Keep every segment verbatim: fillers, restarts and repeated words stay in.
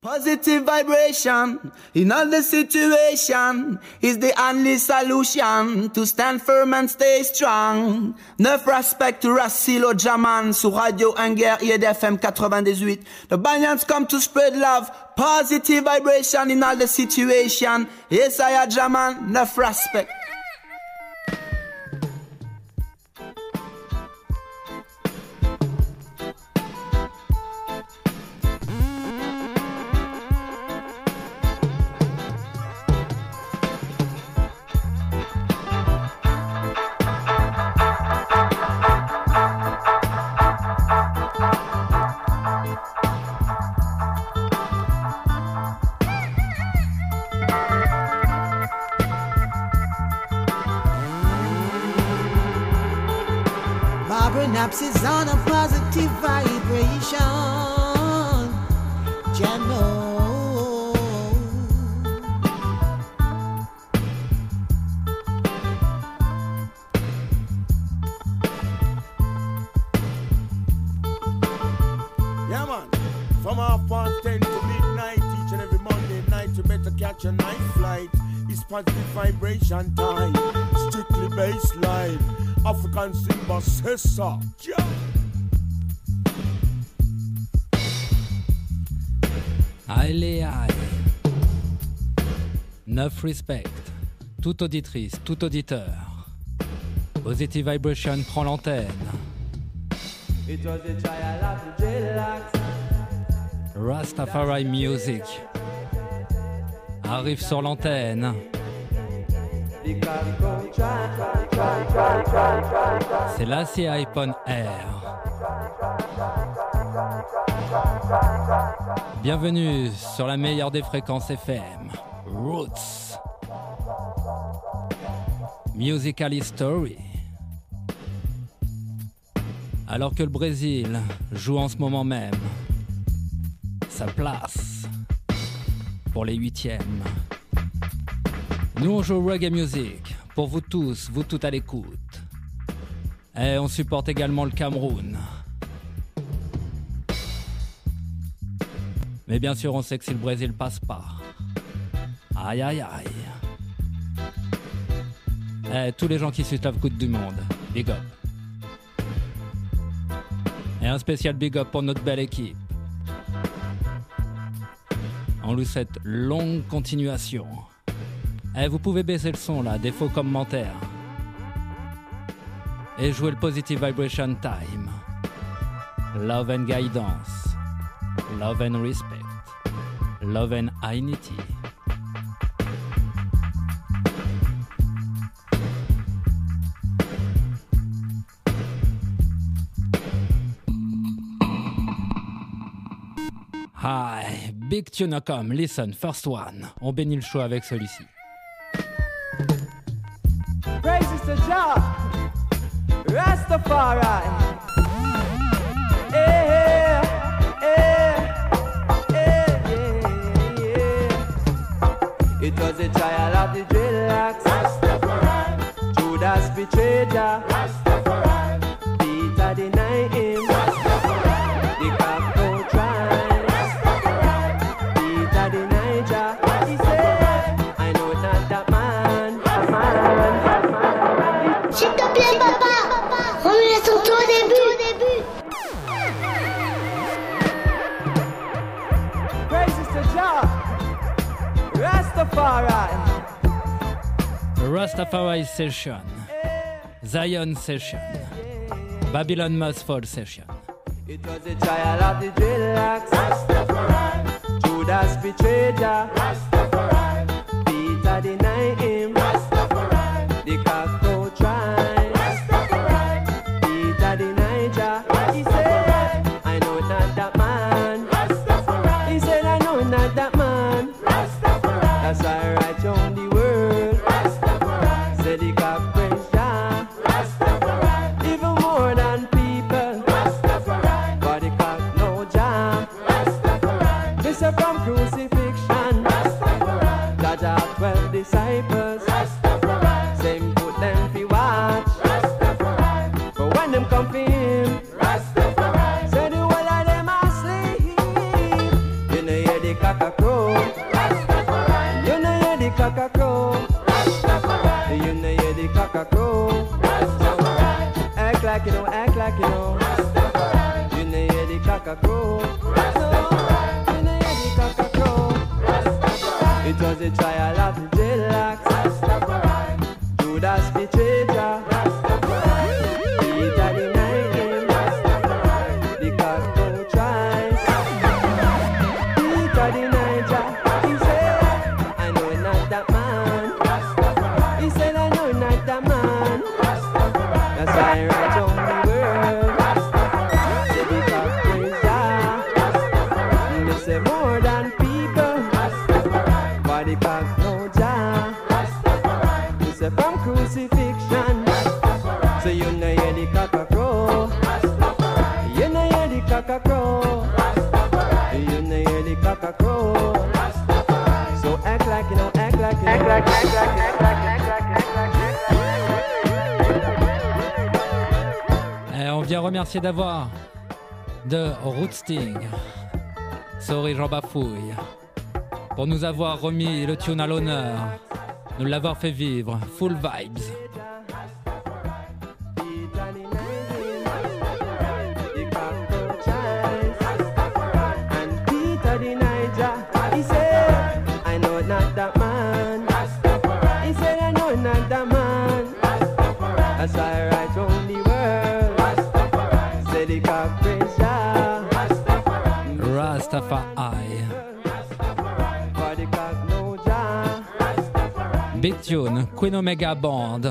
Positive vibration in all the situation is the only solution to stand firm and stay strong. Neuf respect to Rassilo Jaman sur Radio Anger I D F M quatre-vingt-dix-huit. The Banyans come to spread love. Positive vibration in all the situation. Yes, I am Jaman. Neuf respect. Naps is on a positive vibration, Jano. Yeah, man. From half past ten to midnight, each and every Monday night, you better catch a night flight. It's positive vibration time, strictly baseline. African Simba says so. Yeah. Allez, allez. Neuf respect. Toute auditrice, tout auditeur. Positive Vibration prend l'antenne. It was a trial of the dreadlocks. Rastafari Music arrive sur l'antenne. C'est la C I P O N Air. Bienvenue sur la meilleure des fréquences F M, Roots. Musical History. Alors que le Brésil joue en ce moment même sa place pour les huitièmes. Nous on joue reggae music pour vous tous, vous toutes à l'écoute. Et on supporte également le Cameroun. Mais bien sûr on sait que si le Brésil passe pas, aïe aïe aïe. Et tous les gens qui suivent la Coupe du Monde, big up. Et un spécial big up pour notre belle équipe. On lui souhaite longue continuation. Et vous pouvez baisser le son là, des faux commentaires. Et jouer le Positive Vibration Time. Love and Guidance. Love and Respect. Love and Unity. Hi, big tune come, listen, first one. On bénit le show avec celui-ci. Praises to Jah, Rastafari. Yeah, yeah, yeah, yeah. It was a trial of the dreadlocks. Rastafari. Judas betrayed Jah. Rastafari. Peter denied him. Rastafari. The cock don't try. Rastafari. Peter denied Jah. He said, I know not that man. That man. S'il te plaît, papa, remets ton tour au début. Praises to Jah, Rastafari. Rastafari Session. Zion Session. Babylon Must Fall Session. It was a trial of the dreadlocks. Rastafari. Judas betrayed Jah. Rastafari. Peter denied him. Rastafari. The cock don't try. Rastafari. Peter denied Jah. He said, I know not that man. Rastafari. He said, I know not that man. Rastafari. That's why I write on the word. Rastafari. Said the cock praise Jah. Rastafari. Even more than people. Rastafari. But the cock know Jah. Rastafari. This is from crucifixion. Rastafari. Jah Jah twelve disciples. Rastafari. Same put them fi watch. Rastafari. But when them come for him. Rastafari. Say the whole of them asleep. You know hear the the cock crow. You know hear the cock crow. You know hear the cock crow. Act like you know, act like you know. You know hear the cock crow. You know hear the cock crow. It was a trial of the dreadlocks. Judas betrayed Jah. Peter denied him. The cock tries. Peter denied Jah. He said, I know not that man. He said, I know not that man. That's why I write on the world. Say the cock praise Jah. They say more than people. But the cock know Jah. They say from crucifixion. So you know hear the cock crow. You know hear the cock crow. You know hear the cock crow. So act like you know, act like you know. Act like, act like, act like, act like, act like, act like. Et on vient remercier d'avoir de Rootsting. Sorry Jean Bafouille. Pour nous avoir remis le tune à l'honneur. Nous l'avoir fait vivre. Full vibes. That man, he said, I know not that man. As I write on the world, say the cock praise Jah. Rastafari. For the cock know Jah. Big tune, Queen Omega Band.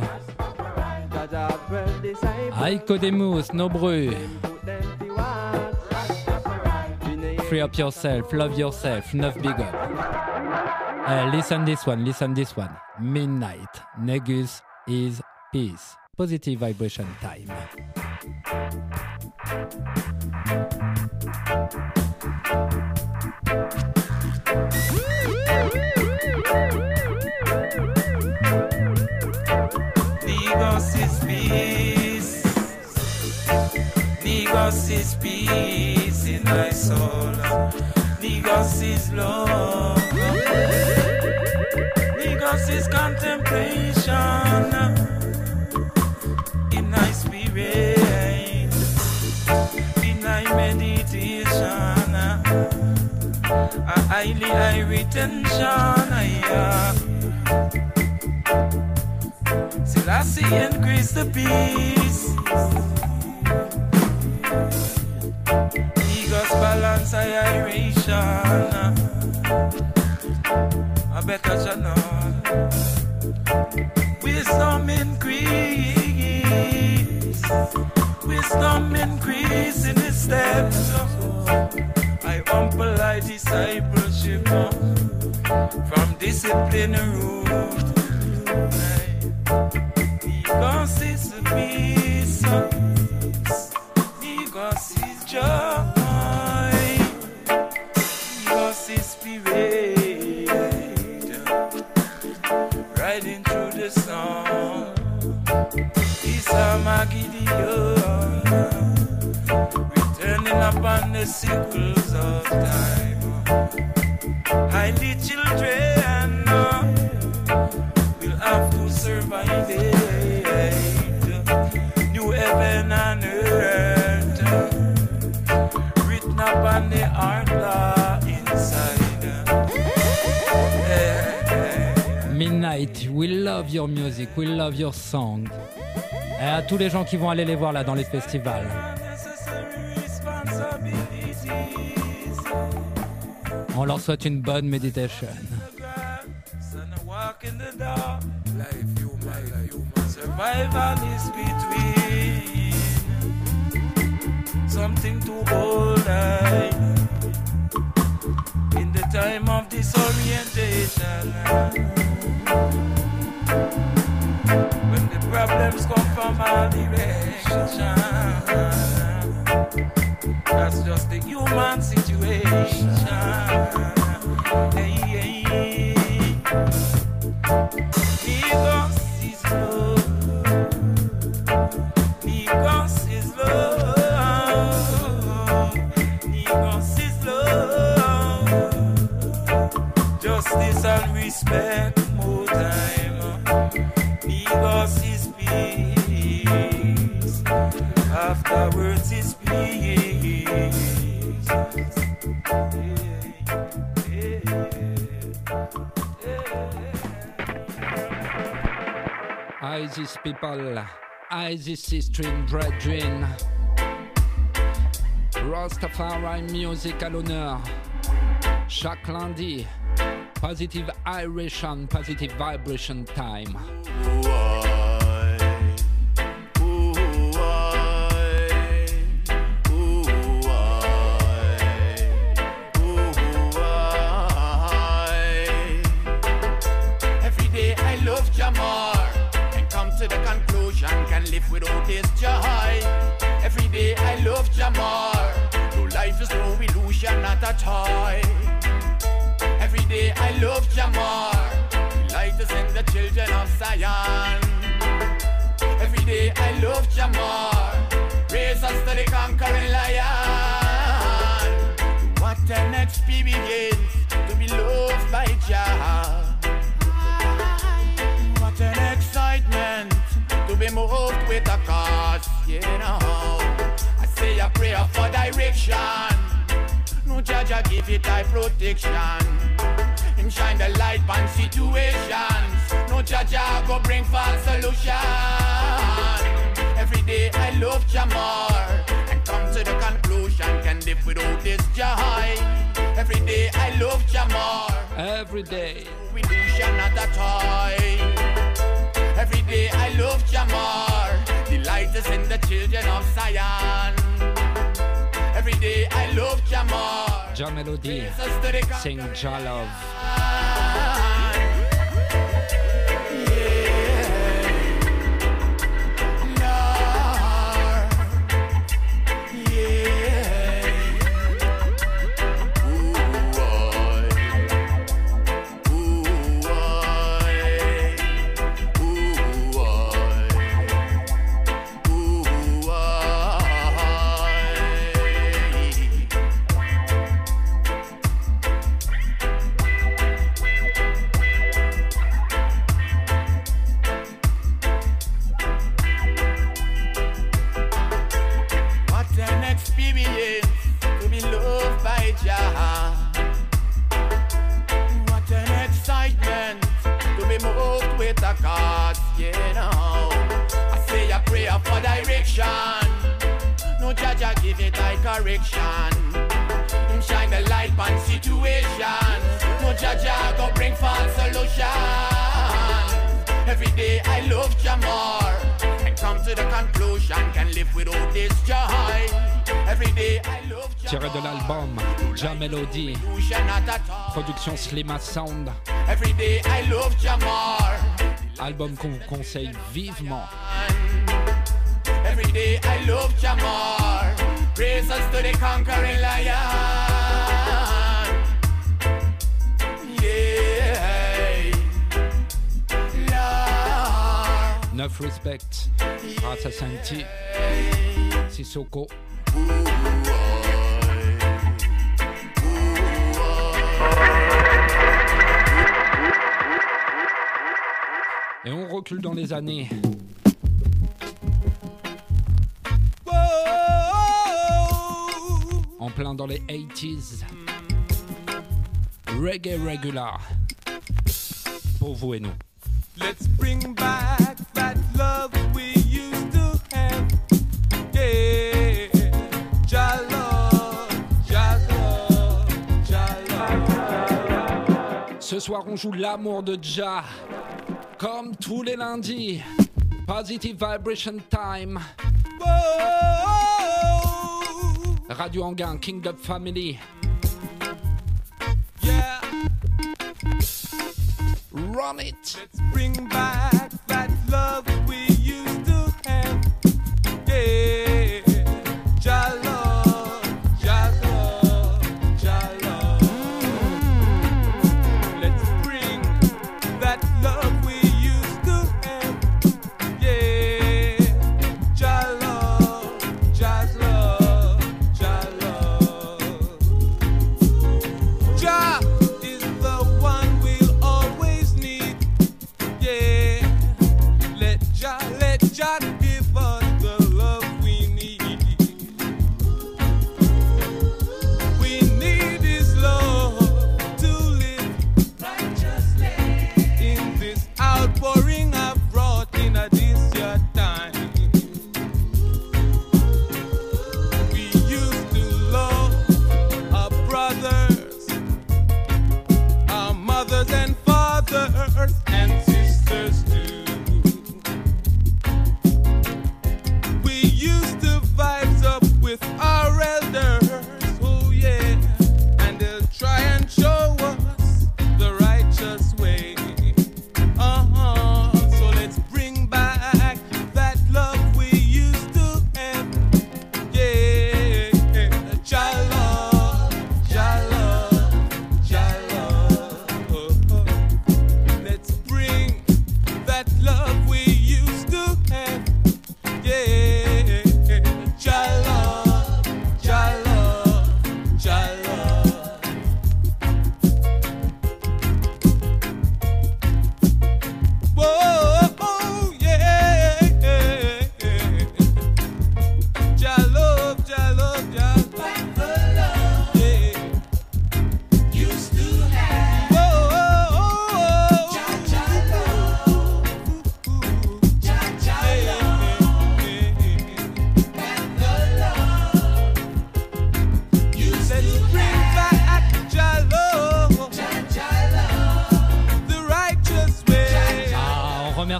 Aiko Demus, No Bru. Free up yourself, love yourself, neuf big up. Uh, listen this one, listen this one. Midnight, Negus is peace. Positive vibration time. Negus is peace. Negus is peace in my soul. Negus is love. Negus is contemplation in my spirit, in my meditation, a highly high retention. Selassie increase the peace. Negus balance aeration. I better channel. Wisdom increase. Wisdom increase in his steps. I humble thy discipleship from discipline root. Negus is peace. Negus is joy. Negus is spirit. Riding through the song, Isa Magidion, returning upon the sickles of time. Highly children will have to survive it. New heaven and earth, written upon the art law inside. Midnight, we love your music, we love your song. Et à tous les gens qui vont aller les voir là dans les festivals. On leur souhaite une bonne méditation. Survival is between something to hold tight in the time of disorientation. When the problems come from all directions, that's just the human situation. Hey, hey, hey. Negus is love. Negus is love. Negus is love. justice and respect more time. Because is peace, afterwards is peace. Isis people, Isis sistering brethren, Rastafari music à l'honneur. Chaque lundi, Positive Iration, Positive Vibration Time. Every day I love Jamar and come to the conclusion can live without this joy. Every day I love Jamar. No life is no illusion, not a toy. Every day I love Jamar. Light is in the children of Zion. Every day I love Jamar. Raise us to the conquering lion. What an experience to be loved by Jah. What an excitement to be moved with a cause, you know. I say a prayer for direction. No judge, I give it thy protection. Him shine the light on situations. No judge, I go bring false solution. Every day I love Jamar and come to the conclusion can live without this joy. Every day I love Jamar. Every day. Illusion, not a toy. Every day I love Jamar. The light is in the children of Zion. Every day I love Jamar. Jah Melody, sing Jah Love. No judge, I give it thy correction. Him shine the light on situations. No judge, I go bring false solution. Every day I love Jamar and come to the conclusion can live without this joy. Every day I love Jamar. Tiré de l'album Jah Melody, production Slima Sound. Every day I love Jamar. Album qu'on vous conseille vivement. Every day I love Jamar. Praise us to the conquering lion. Yeah. Lord. Neuf respect. Grâce à Santi. Sissoko. Et on recule dans les années. En plein dans les eighties. Reggae Regular. Pour vous et nous. Let's bring back that love we used to have. Yeah. Jah love, Jah love, Jah love. Ce soir on joue l'amour de Jah. Comme tous les lundis. Positive Vibration Time. Radio Anguin, Kingdom Family. Yeah. Run it. Let's bring back that love we used to have. Yeah. Jah love, Jah love, Jah love. Let's bring that love we used to have. Yeah. Jah love, Jah love. Jah is the one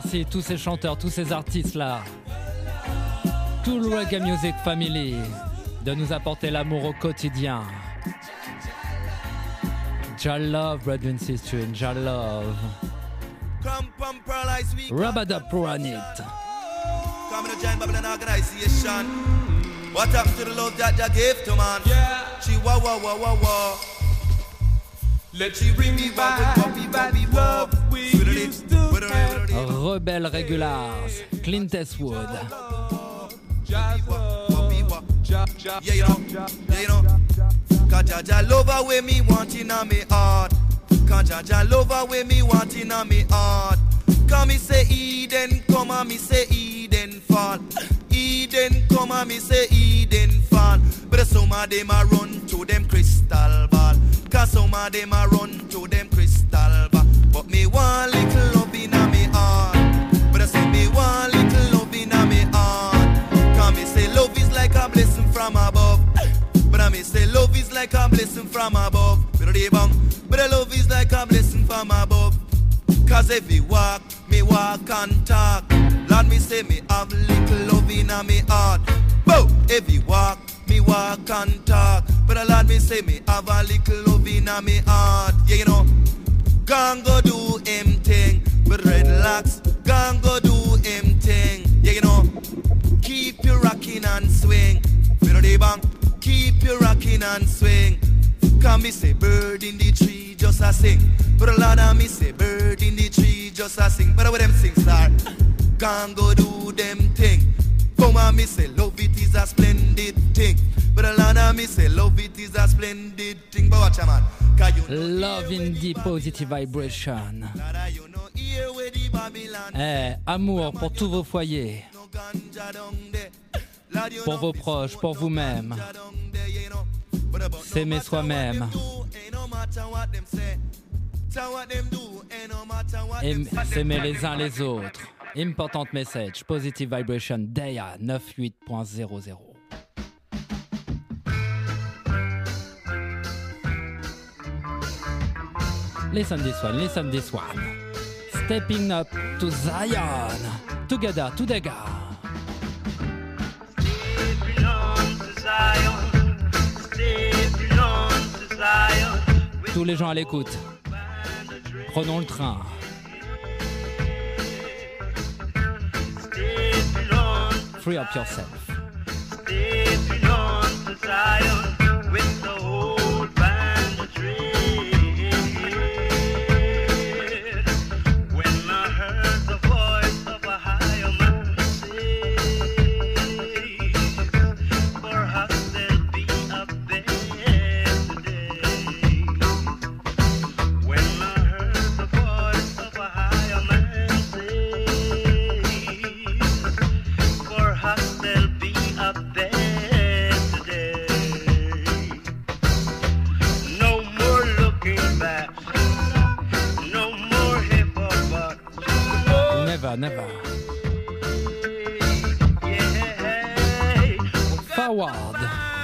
Merci tous ces chanteurs, tous ces artistes-là, tout le Reggae Music Family, de nous apporter l'amour au quotidien. Jah love, brother and sister, and Jah love. Rub-a-dub, run it. Come to join Babylon organization. What happened to the love that Jah gave to man? Yeah. She wah wah wah wah wah. Let she bring me back with that love we used to have. Rebel Regulars, Clint Eastwood. Yeah, you know, yeah, you know. Cause Jah Jah love her way me want in a me heart. Cause Jah Jah love her way me want in a me heart. Cause me say Eden come and me say Eden fall. Eden come and me say Eden fall. But some of them a run to them crystal ball. Cause some of them a run to them crystal ball. But me want little love in a me heart. But I say me want little love in a me heart. Cause me say love is like a blessing from above. But I me say love is like a blessing from above. But the love is like a blessing from above. Cause if we walk, me walk and talk. Lord, me say me have little love in a me heart. Bow, if we walk, me walk and talk. But the Lord, me say me have a little love in a me heart. Yeah, you know, gon' go do him thing. But dreadlocks, gon' go do him thing. Yeah, you know, keep you rocking and swing. You know the bang, keep you rocking and swing. Can me say bird in the tree just a sing. But a lot of me say bird in the tree just a sing. But what them sing start? Can't go do them thing. Come on me say love it is a splendid thing. But a lot of me say love it is a splendid thing. But watch a man, you know Love in the positive vibration. Eh, amour pour tous vos foyers. Pour vos proches, pour vous-même. S'aimer soi-même. Et s'aimer les uns les autres. Important message, positive vibration, Daya quatre-vingt-huit point zéro zéro. Listen this one, listen this one. Stepping up to Zion. Together, together. Stepping on to Zion. Stepping on to Zion. Tous les gens à l'écoute. Prenons le train. Free up yourself. Stepping on to Zion with the whole banditry. When I heard the voice of a higher man say, for us there'll be a better day. When I heard the voice of a higher man say, for us there'll be a better day. No more looking back, no more hip-hop. Never, never. Yeah, Forward.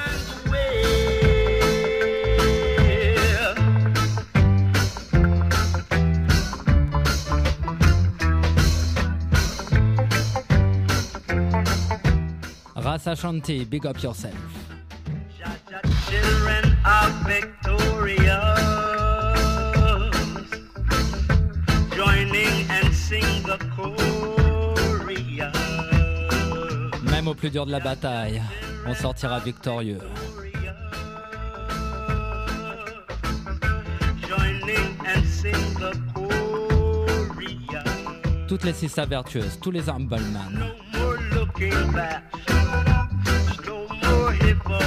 Rasa Shanti, big up yourself. children are victorious, joining and sing the chorus. Même au plus dur de la bataille, on sortira victorieux. Joining and sing the chorus. Toutes les sisters vertueuses, tous les humble man. No more looking back, no more hip-hop.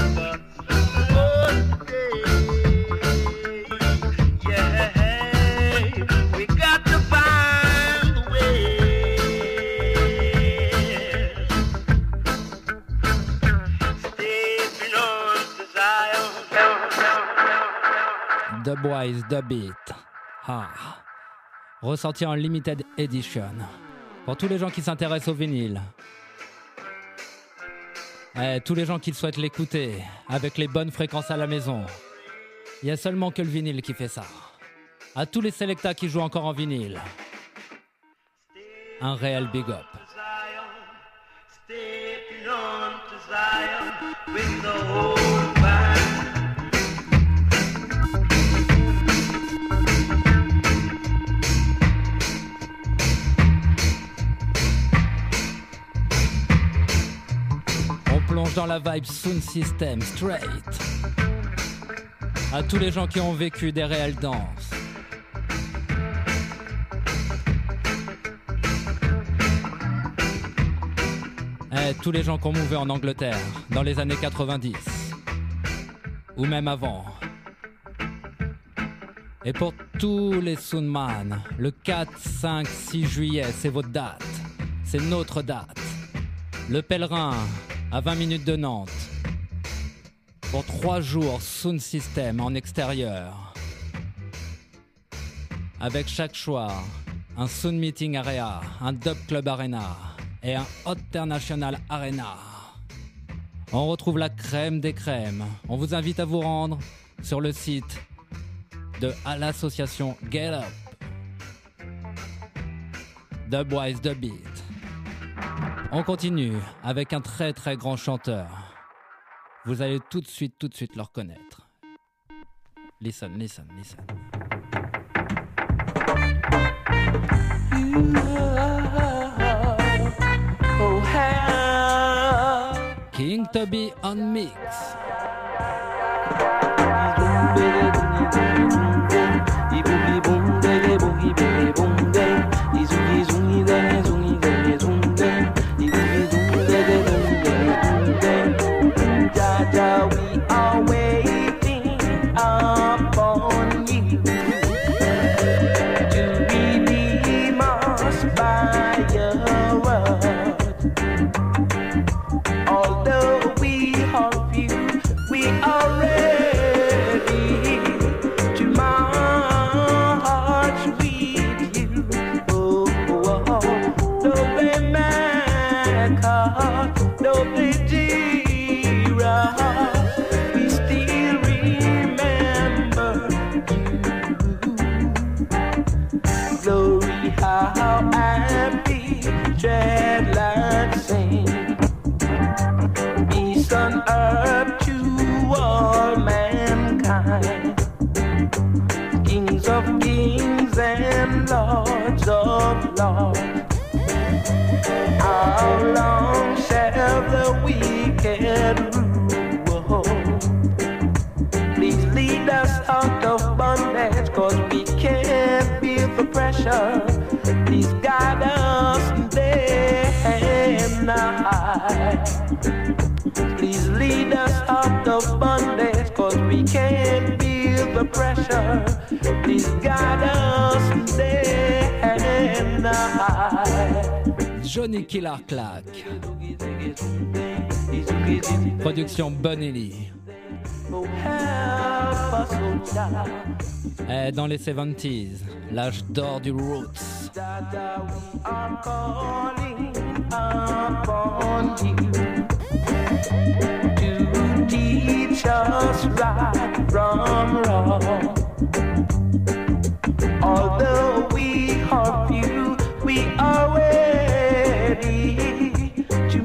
Dubwise, Dub It. Ah. Ressorti en limited edition. Pour tous les gens qui s'intéressent au vinyle. Eh, tous les gens qui souhaitent l'écouter avec les bonnes fréquences à la maison. Il n'y a seulement que le vinyle qui fait ça. À tous les selectas qui jouent encore en vinyle. un réel big up. Stepping on to Zion with the whole band. On plonge dans la vibe Sound System straight. À tous les gens qui ont vécu des réelles danses. Et tous les gens qui ont mouvé en Angleterre dans les années quatre-vingt-dix. Ou même avant. Et pour tous les Soundman, le quatre, cinq, six juillet, c'est votre date. C'est notre date. Le Pèlerin, à vingt minutes de Nantes. Pour trois jours, Sound System en extérieur. Avec chaque soir, un Sound Meeting Area, un Dub Club Arena et un International Arena. On retrouve la crème des crèmes. On vous invite à vous rendre sur le site de l'association Get Up. Dubwise The Beat. On continue avec un très très grand chanteur. Vous allez tout de suite, tout de suite le reconnaître. Listen, listen, listen. King Tubby on mix. We are waiting upon you to redeem us by your word. Although we hope you, we are ready to march with you. Oh, oh, oh. Though they make us, though they dear us, we still remember you. Glory, how happy dreadlocks sing. Peace on earth to all mankind. Kings of kings and lords of lords. How long shall the wicked rule? Please lead us out of bondage, cause we can't feel the pressure. Please guide us day and night. Please lead us out of bondage, cause we can't feel the pressure. Please guide us day and night. Johnny Killer Clack. Production Bonelli. Et dans les soixante-dix, l'âge d'or du roots. To teach us right from wrong. Although we hope you, we are ready to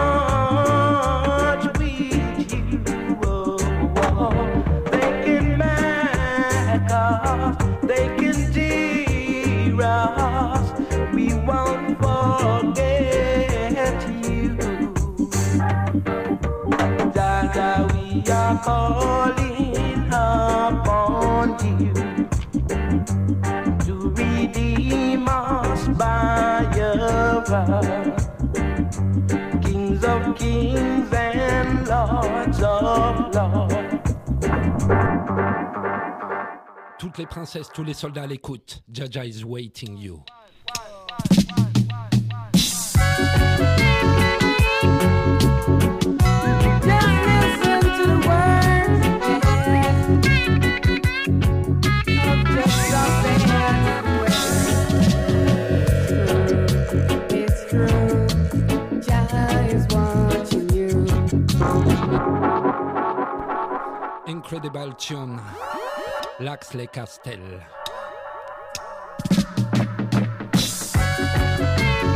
march with you. Oh, oh. They can make us, they can tear us, we won't forget you. Dada, we are calling upon you to redeem us by your word. Kings of kings and lords of lords. Toutes les princesses, tous les soldats à l'écoute. Jaja is waiting you. Incredible tune, Laxley Castel.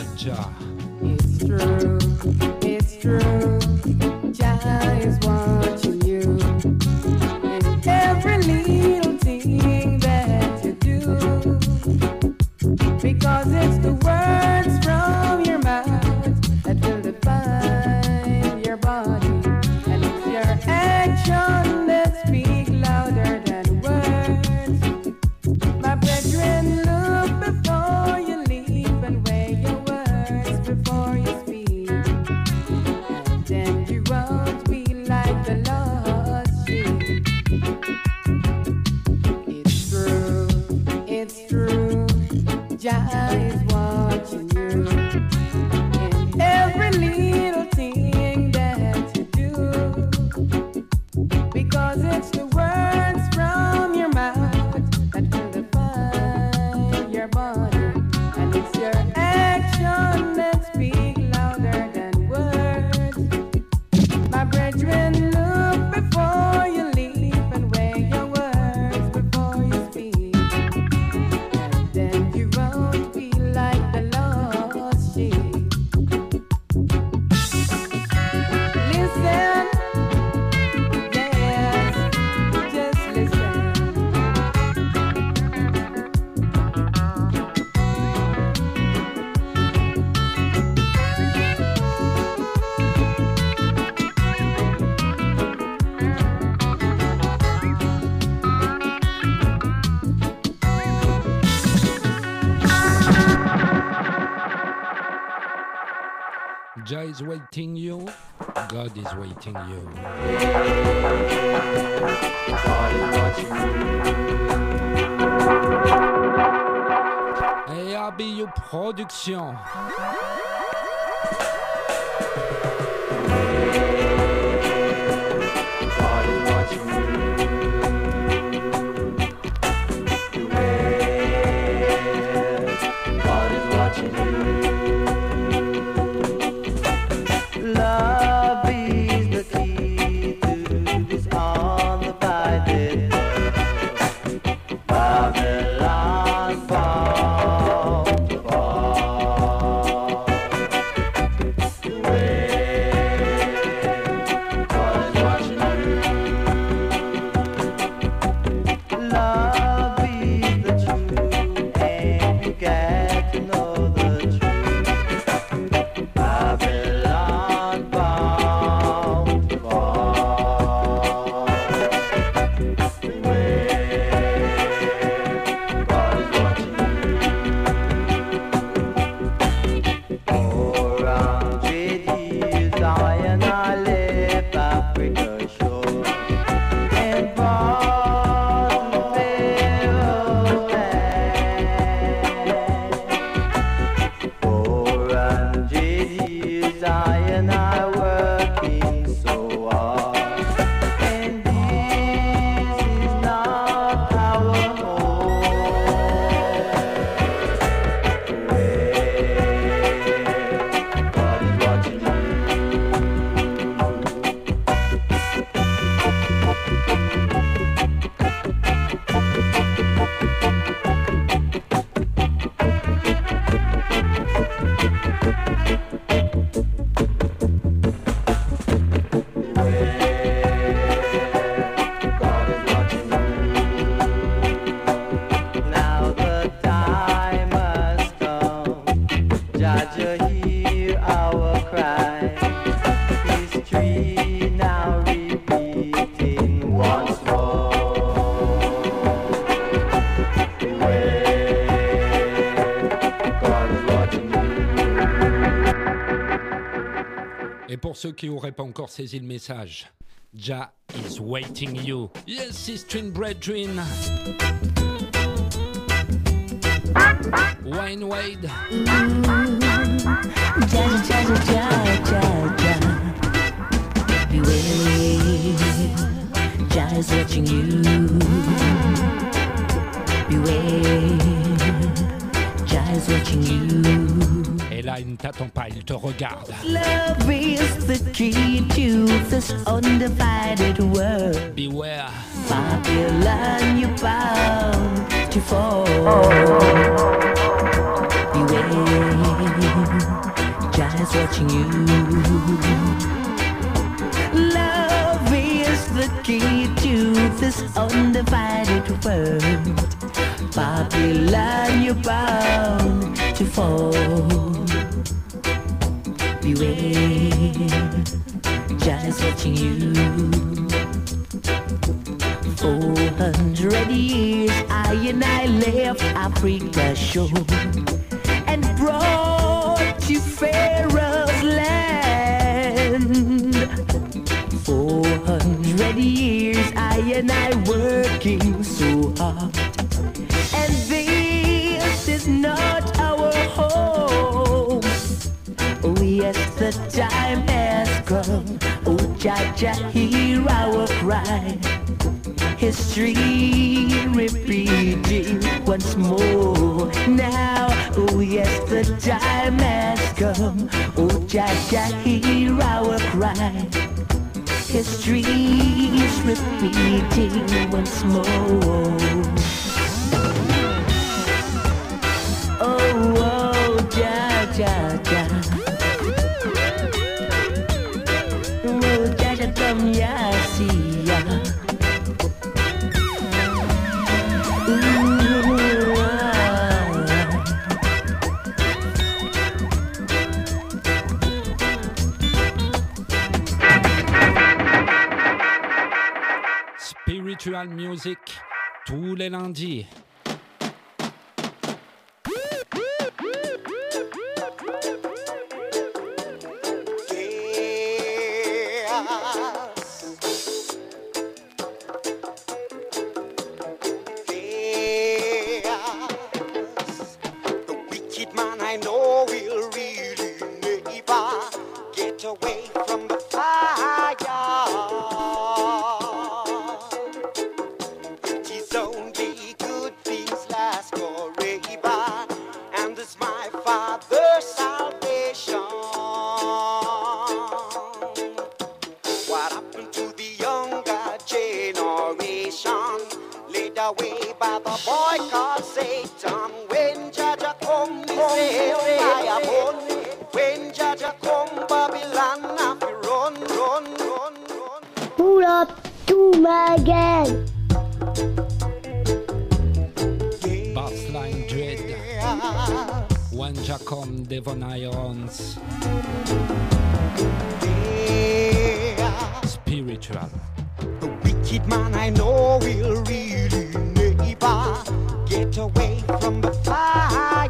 Jah. It's true, it's true. Jah is watching you. And every little thing that you do. Because it's the words from your mouth that will define your body. And it's your action that speak louder than words. My brethren, look before you leap and weigh your words before you speak. And then you won't be like the lost sheep. It's true, it's true. Jah is watching you. And every little thing that you do. Because it's the words from your mouth that will define your body. And it's your action that speak louder than words. My brethren, look before you leap and weigh your words before you speak. And then you won't be like the lost sheep. Listen, yes, just listen. Jah is waiting you. God is waiting you. Et R B U Production. Love is the key to this undivided world. Babylon bound to fall. Where God is watching you. Love is the truth, and you get to know the truth. Babylon bound to fall. Beware, God is watching you. For a hundred years I and I left Africa shore and brought to Pharaoh's land. For a hundred years I and I working so hard, and this is not our home. Where God is watching you. God is watching you. Now the time has come. Judge, hear our cry. History now repeating once more. Beware, God is watching you. Et pour ceux qui n'auraient pas encore saisi le message, Jah is waiting you. Yes, sister brethren. Wayne Wade. Jah, Jah, Jah, Jah, Jah, Jah. Beware, Jah is watching you. Beware, Jah is watching you. Et là, il ne t'attend pas, il te regarde. Love is the key to this undivided world. Beware. Babylon, you're bound to fall. Beware. Just watching you. Love is the key to this undivided world. Babylon, you're bound to fall. Beware, just watching you. Four hundred years I and I left Africa's shore and brought to Pharaoh's land. Four hundred years I and I working so hard, and this is not our home. Oh yes, the time has come. Oh Jah Jah, hear our cry. History repeating once more. Now, oh yes, the time has come. Oh Jah Jah, hear our cry. History is repeating once more. Oh, oh, Jah Jah Jah. Oh Jah Jah, come ya, see ya. Spiritual Music, tous les lundis. Pull up to my gang. Bassline Dread, One Jacom Devon Irons, Spiritual. The wicked man I know will really never get away from the fire.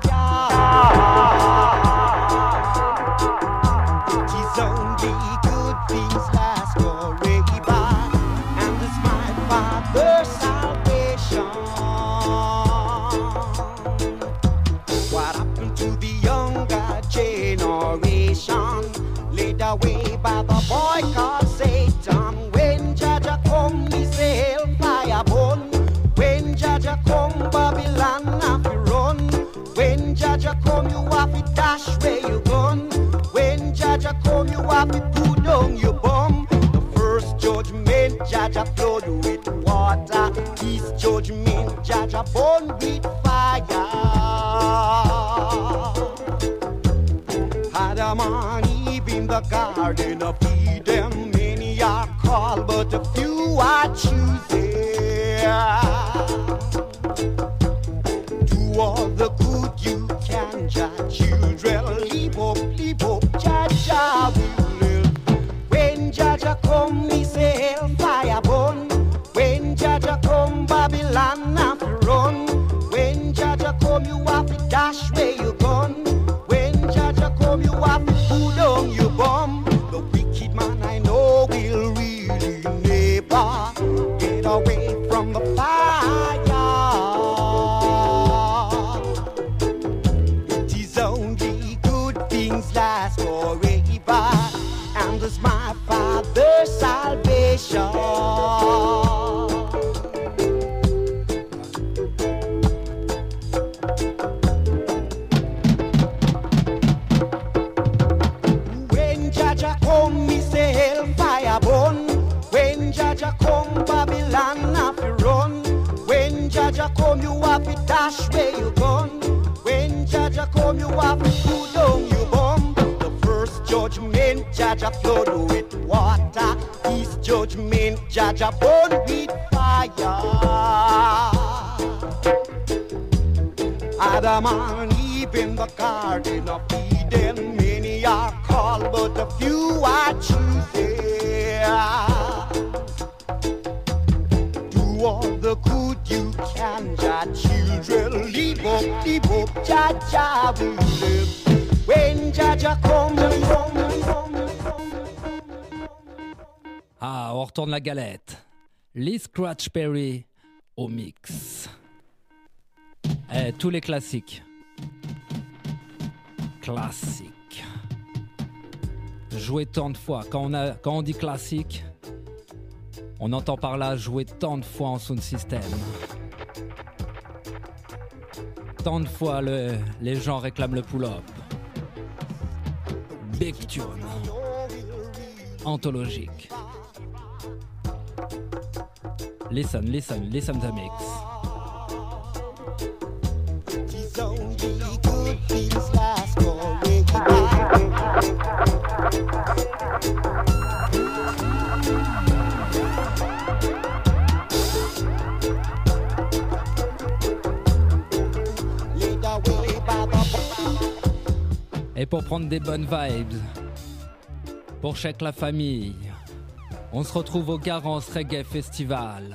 It is only good things last forever, and it's my Father's salvation. What happened to the younger generation, led away by the boy called Satan? When Jah Jah come, he say hellfire burn. When Jah Jah come, Babylon have to run. When Jah Jah come, you have to dash where you gone. When Jah Jah come, you have to put down your bum. The first judgment, Jah Jah flood with water. His judgment, Jah Jah burn with fire. Adam and Eve in the Garden of Eden, many are called, but a few are choosing. Do all the good you can, Jah children. Leap up, leap up, Jah Jah will live. When Jah Jah come, he say hellfire burn. When Jah Jah come, Babylon have to run. When Jah Jah come, you have to dash where you gone. When Jah Jah come, you have to pull down your bum. The wicked man I know will really never get away from the fire. It is only good things last forever, and it's my Father's salvation. When Jah Jah come, me say hellfire burn. When Jah Jah come, Babylon have to run. When Jah Jah come, you have to dash where you gone. When Jah Jah come, you have have to cool down your bum. The first judgment, judge a flood with water. His judgment, judge a burn with fire. Adam and Eve in the garden of Eden, many are called, but a few are choosing. Do all the good you can, Jah children, live up, live up, Jah Jah will live. When Jah Jah come, come, come. Ah, on retourne la galette. Lee Scratch Perry au mix. Eh, tous les classiques. Classique. Jouer tant de fois. Quand on, a, quand on dit classique, on entend par là jouer tant de fois en sound system. Tant de fois le, les gens réclament le pull-up. Big tune. Anthologique. Listen, listen, listen to mix. Et pour prendre des bonnes vibes, pour check la famille, on se retrouve au Garance Reggae Festival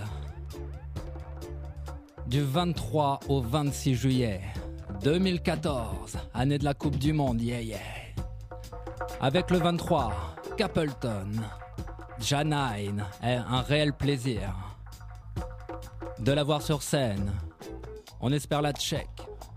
du vingt-trois au vingt-six juillet deux mille quatorze, année de la Coupe du Monde, yeah yeah. Avec le vingt-trois, Capleton, Janine, est un réel plaisir de la voir sur scène. On espère la check.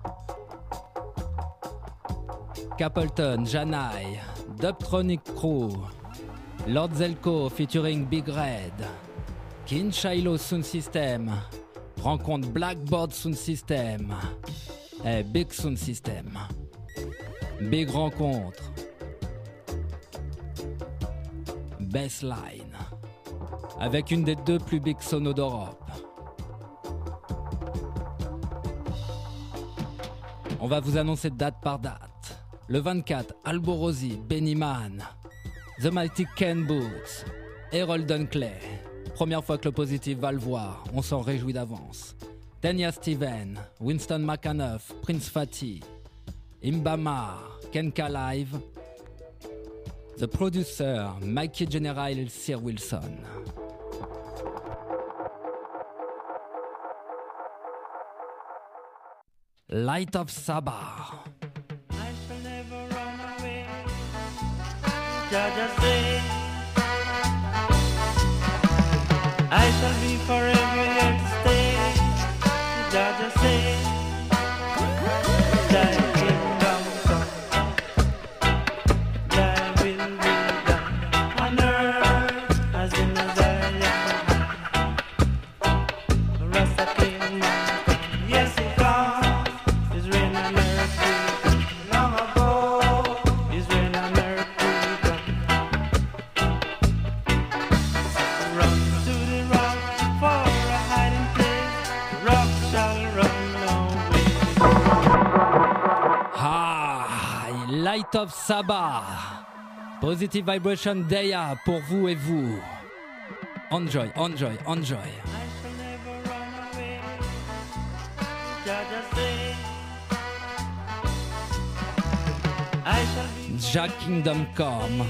Capleton, Janine, Dubtronic Crew, Lord Zelko featuring Big Red, Kin Shiloh Sound System, rencontre Blackboard Sound System et Big Sound System. Big rencontre. Bassline, avec une des deux plus big sonos d'Europe. On va vous annoncer date par date. Le vingt-quatre, Alborosi, Benny Man, The Mighty Ken Boots, Harold Dunkley. Première fois que le positif va le voir, on s'en réjouit d'avance. Tanya Steven, Winston McAnuff, Prince Fatty, Imbama, Kenka Live, The Producer, Mikey General et Sir Wilson. Light of Sabbath. Jaja say, I shall be forever here to stay. Jaja say, thy kingdom come, thy will be done on earth as in Zion. Rasta kingdom come, yes it comes. His reign on earth long ago. His reign on earth. Light of Sabbath, Positive Vibration Daya pour vous et vous. Enjoy, enjoy, enjoy. Jah Kingdom Come.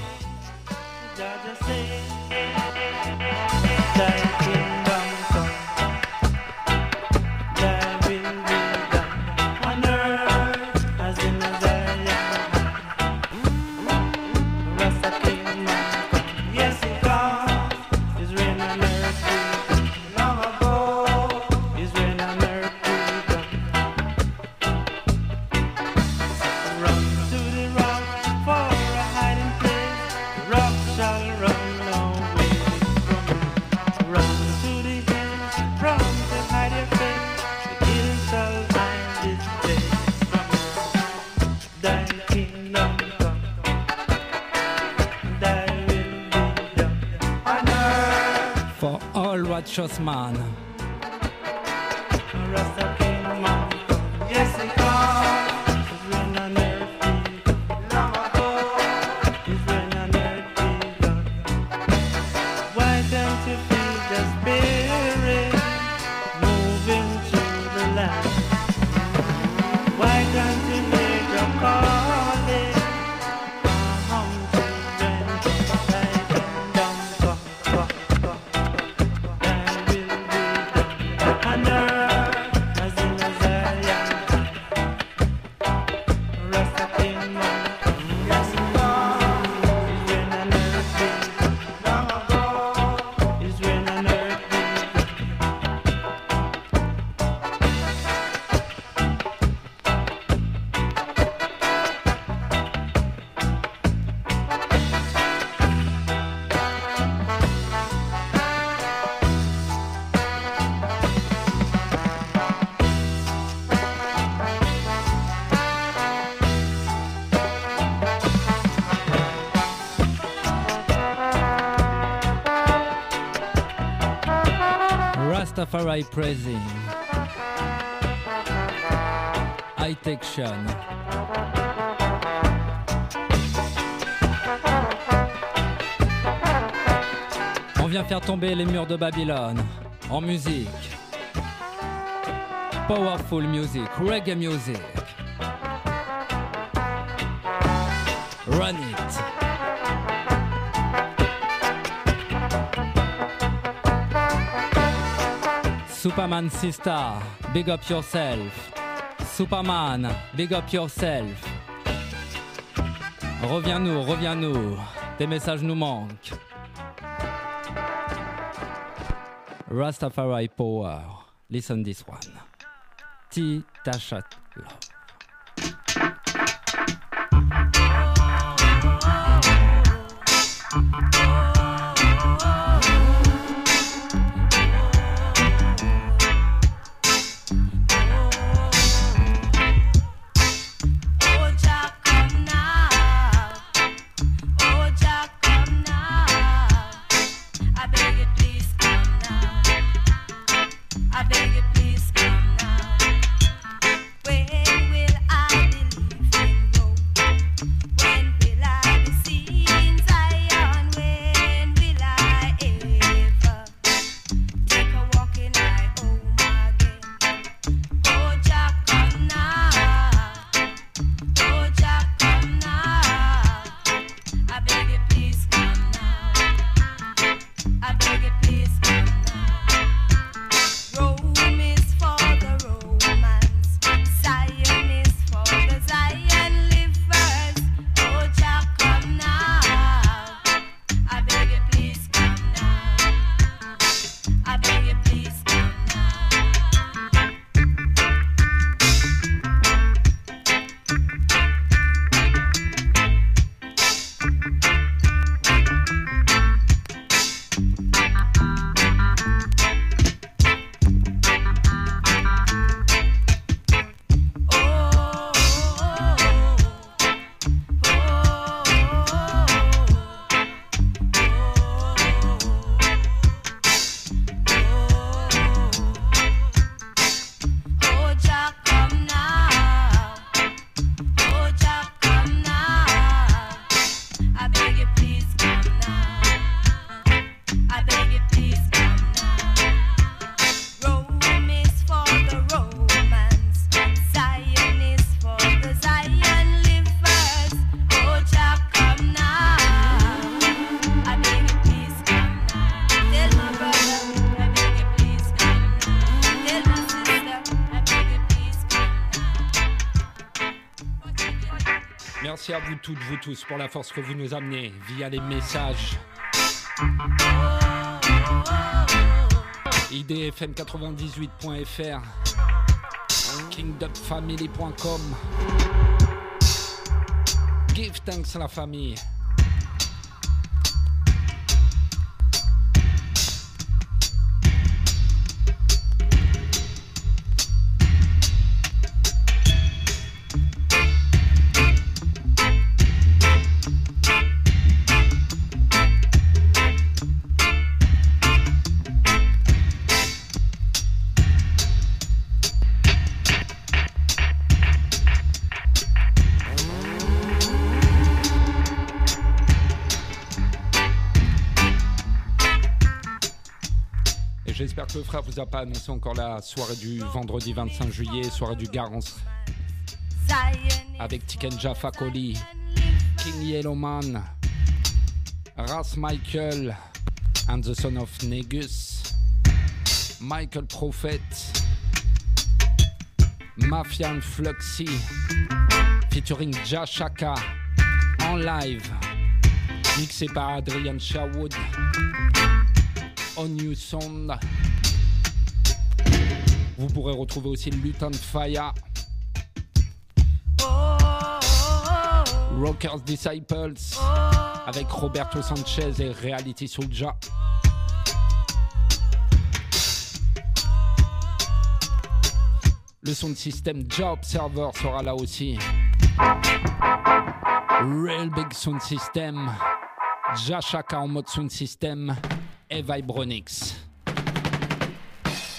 Righteous man. Rasta kingdom come, yes it comes. His reign on earth Rastafari praising. High Tection. On vient faire tomber les murs de Babylone en musique. Powerful music, reggae music. Run it. Superman sister, big up yourself. Superman, big up yourself. Reviens-nous, reviens-nous. Tes messages nous manquent. Rastafari power. Listen this one. T Tashat Love. Merci à vous toutes, vous tous, pour la force que vous nous amenez via les messages. I D F M quatre-vingt-dix-huit point F R, kingdom family point com. Give thanks à la famille. J'espère que le frère vous a pas annoncé encore la soirée du vendredi vingt-cinq juillet, soirée du Garance, avec Tikenja Fakoli, King Yellowman, Ras Michael and the Son of Negus, Michael Prophet, Mafia and Fluxy, featuring Jashaka, en live, mixé par Adrian Sherwood. On New Sound. Vous pourrez retrouver aussi Lutan Fire, Rockers Disciples avec Roberto Sanchez et Reality Soulja. Le sound system Job Server sera là aussi. Real Big Sound System, Jashaka en mode sound system et Vibronix.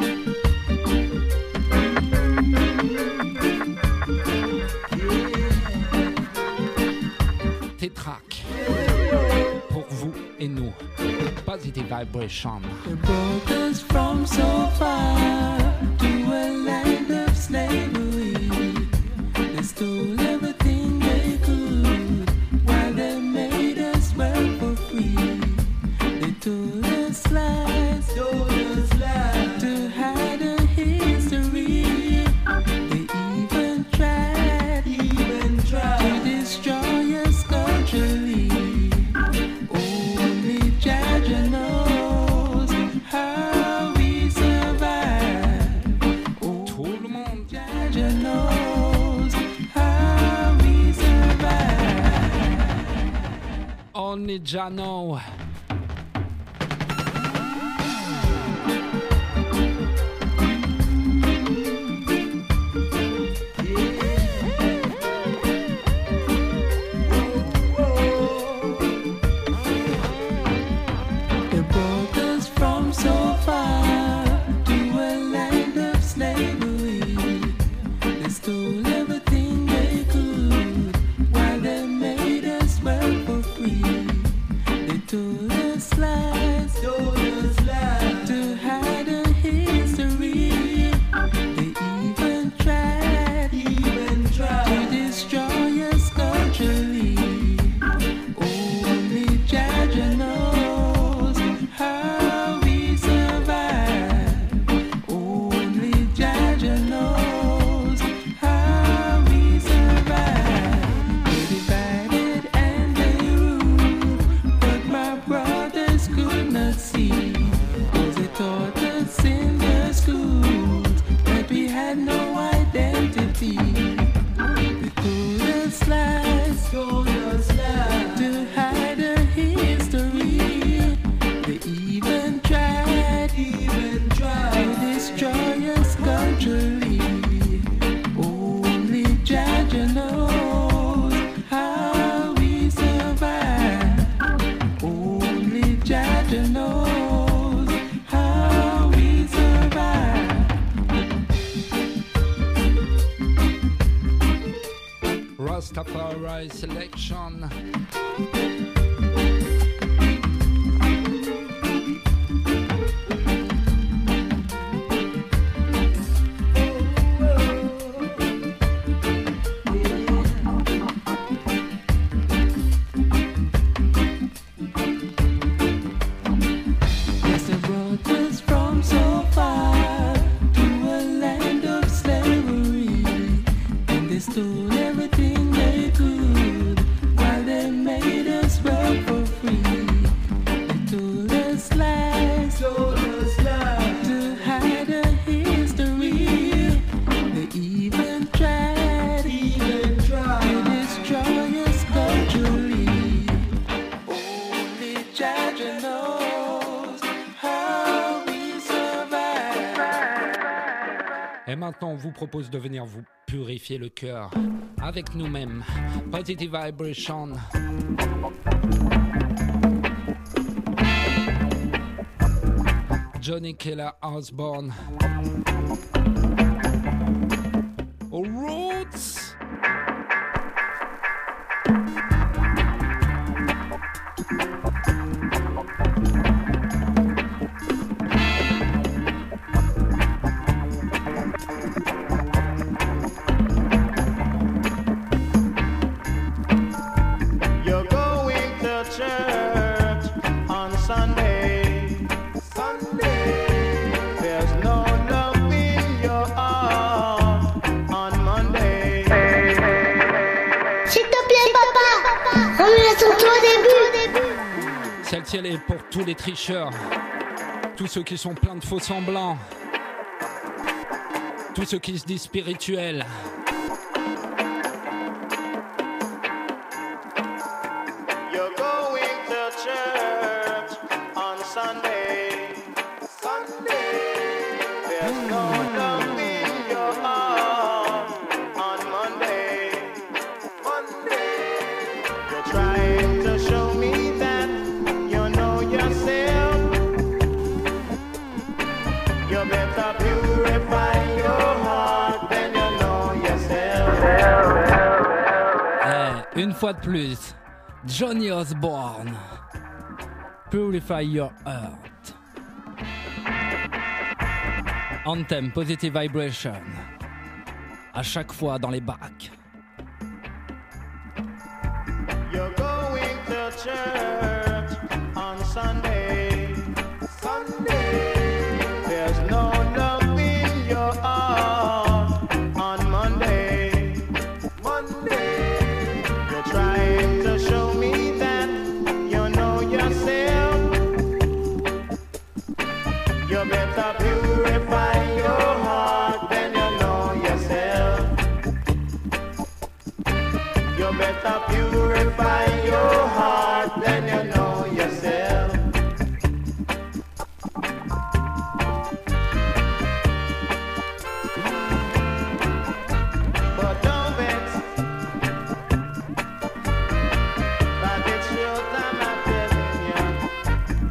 Tétrac pour vous et nous. Positive Vibration. They brought us from so far to a land of slavery. They stole everything they could while they made us work for free. They told us lies, told us lies to hide a history. They even tried, even tried to destroy us culturally. Only Jah knows how we survive. Tout le monde. Jah knows how we survive. Only Jah know. They brought us from so far to a land of slavery. They stole everything they could while they made us work for free. They told us lies, told us lies to hide a history. They even tried, even tried to destroy us culturally. Only Jah knows how we survive. Only Jah knows how we survive. They divided and they ruled, but my brothers could not see. 'Cause they taught us in the schools that we had no identity. They told us lies, told us lies to hide a history. They even tried, even tried to destroy us culturally. Only Jah knows how we survive. Only Jah knows how we survive. Rastafari selection. Yes, they brought us from so far to a land of slavery, and they stole everything they could while they made us work for free. They told us lies, told us lies to hide a history. They even tried, even tried to destroy us culturally. Only Jah knows how we survive. Et maintenant, on vous propose de venir vous purifier le cœur avec nous-mêmes. Positive Vibration. Johnny Keller Osborne. Aux Roots. You're going to church on Sunday. Sunday. There's no love in your heart on Monday. S'il te plaît, papa, remets ton tour au début. Celle-ci, elle est pour tous les tricheurs. Tous ceux qui sont pleins de faux semblants. Tous ceux qui se disent spirituels. You're going to church on Sunday. Sunday. There's no love in your heart on Monday. Monday. You're trying to show me that you know yourself. You better be fois de plus, Johnny Osborne, Purify Your Heart. Anthem, Positive Vibration, à chaque fois dans les bacs. You're going to church on Sunday, Sunday. There's no love in your heart on Monday, Monday. You're trying to show me that you know yourself. You better purify your heart, then you know yourself. You better purify your heart, then you know yourself. But don't vex, but it's your time, I'm telling you.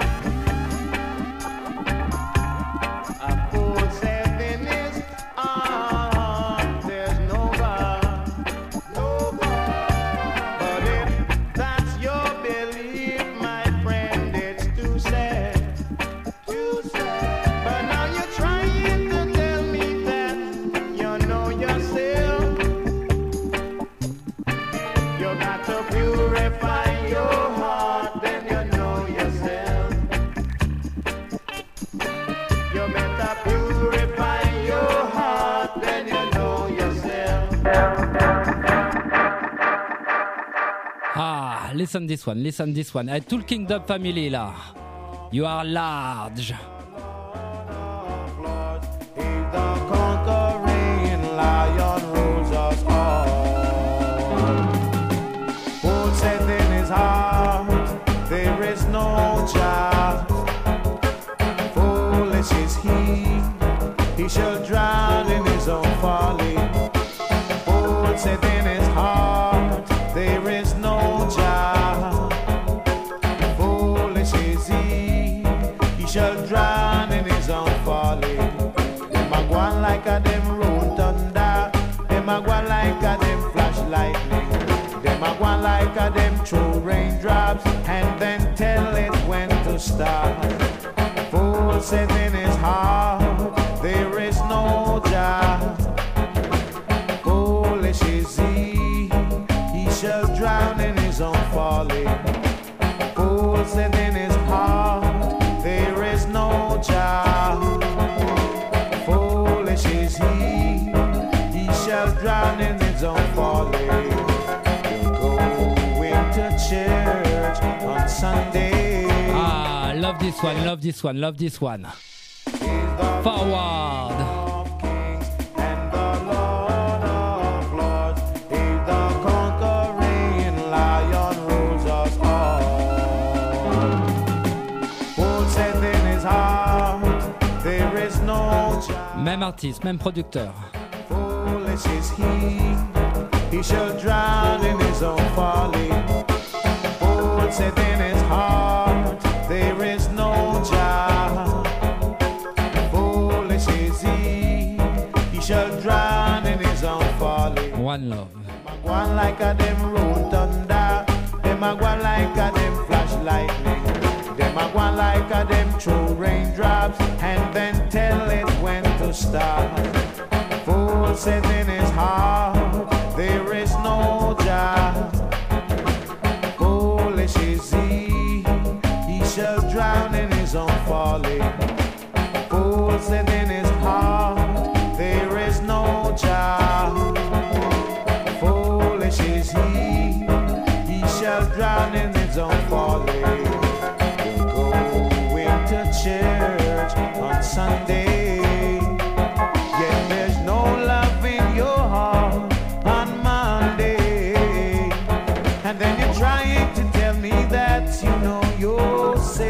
A fool said in his heart, there's no God, no God. But if that's your belief, my friend, it's too sad, too sad. But now you're trying to tell me that you know yourself. You got to purify your heart, then you know yourself. You better purify your heart, then you know yourself. Ah, listen this one, listen this one. Hey, tout le Kingdom Family là. You are large. The conquering lion rules us all. Who said in his heart there is no child? Foolish is he, he shall drown in his own folly. Who said in his heart there is no child? Foolish is he, he shall drown in his own folly. Them a go on like a them roll thunder. Them a go on like a them flash lightning. Them a go on like a them throw raindrops and then tell it when to stop. Fool said in his heart there is no job. Foolish is he, he shall drown in his own folly. Fool said in his heart there is no job. Foolish is he, he shall drown in his own folly. You're going to church on Sunday. Ah, love this one, love this one, love this one. Forward. And the Lord of Lords, he's the conquering lion, rules us all. Who said in his heart there is no child? Même artiste, même producteur. Foolish is he, he shall drown in his own folly. Who said in his heart there is no child? Foolish is he, he shall drown in his own folly. One love. Go on like a them roll thunder. Them a go on like a them flash lightning. Them a go on like a them throw raindrops and then tell it when to stop. Fool said in his heart there is no job. Foolish is he, he shall drown in his own folly. Fool said in his heart there is no job. Foolish is he, he shall drown in his own folly. You're going to church on Sunday, yet there's no love in your heart on Monday. And then you're trying to tell me that you know yourself.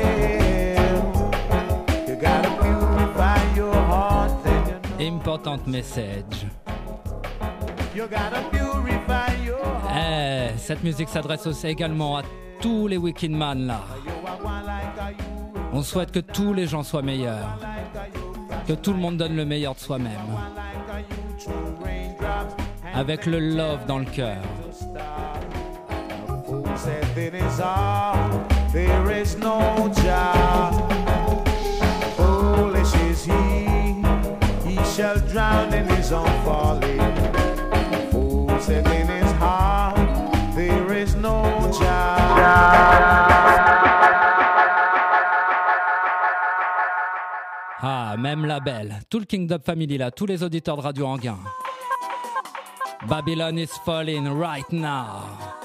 You gotta purify your heart, then you know. Important message. You gotta purify your heart. Eh, cette musique s'adresse aussi également à tous les Wicked Man là. On souhaite que tous les gens soient meilleurs, que tout le monde donne le meilleur de soi-même, avec le love dans le cœur. said in his heart there is no Jah. Foolish is he, he shall drown in his own folly. Fool said in his heart there is no Jah. Ah, même label, tout le Kingdom Family là, tous les auditeurs de Radio Anguin. Babylon is falling right now.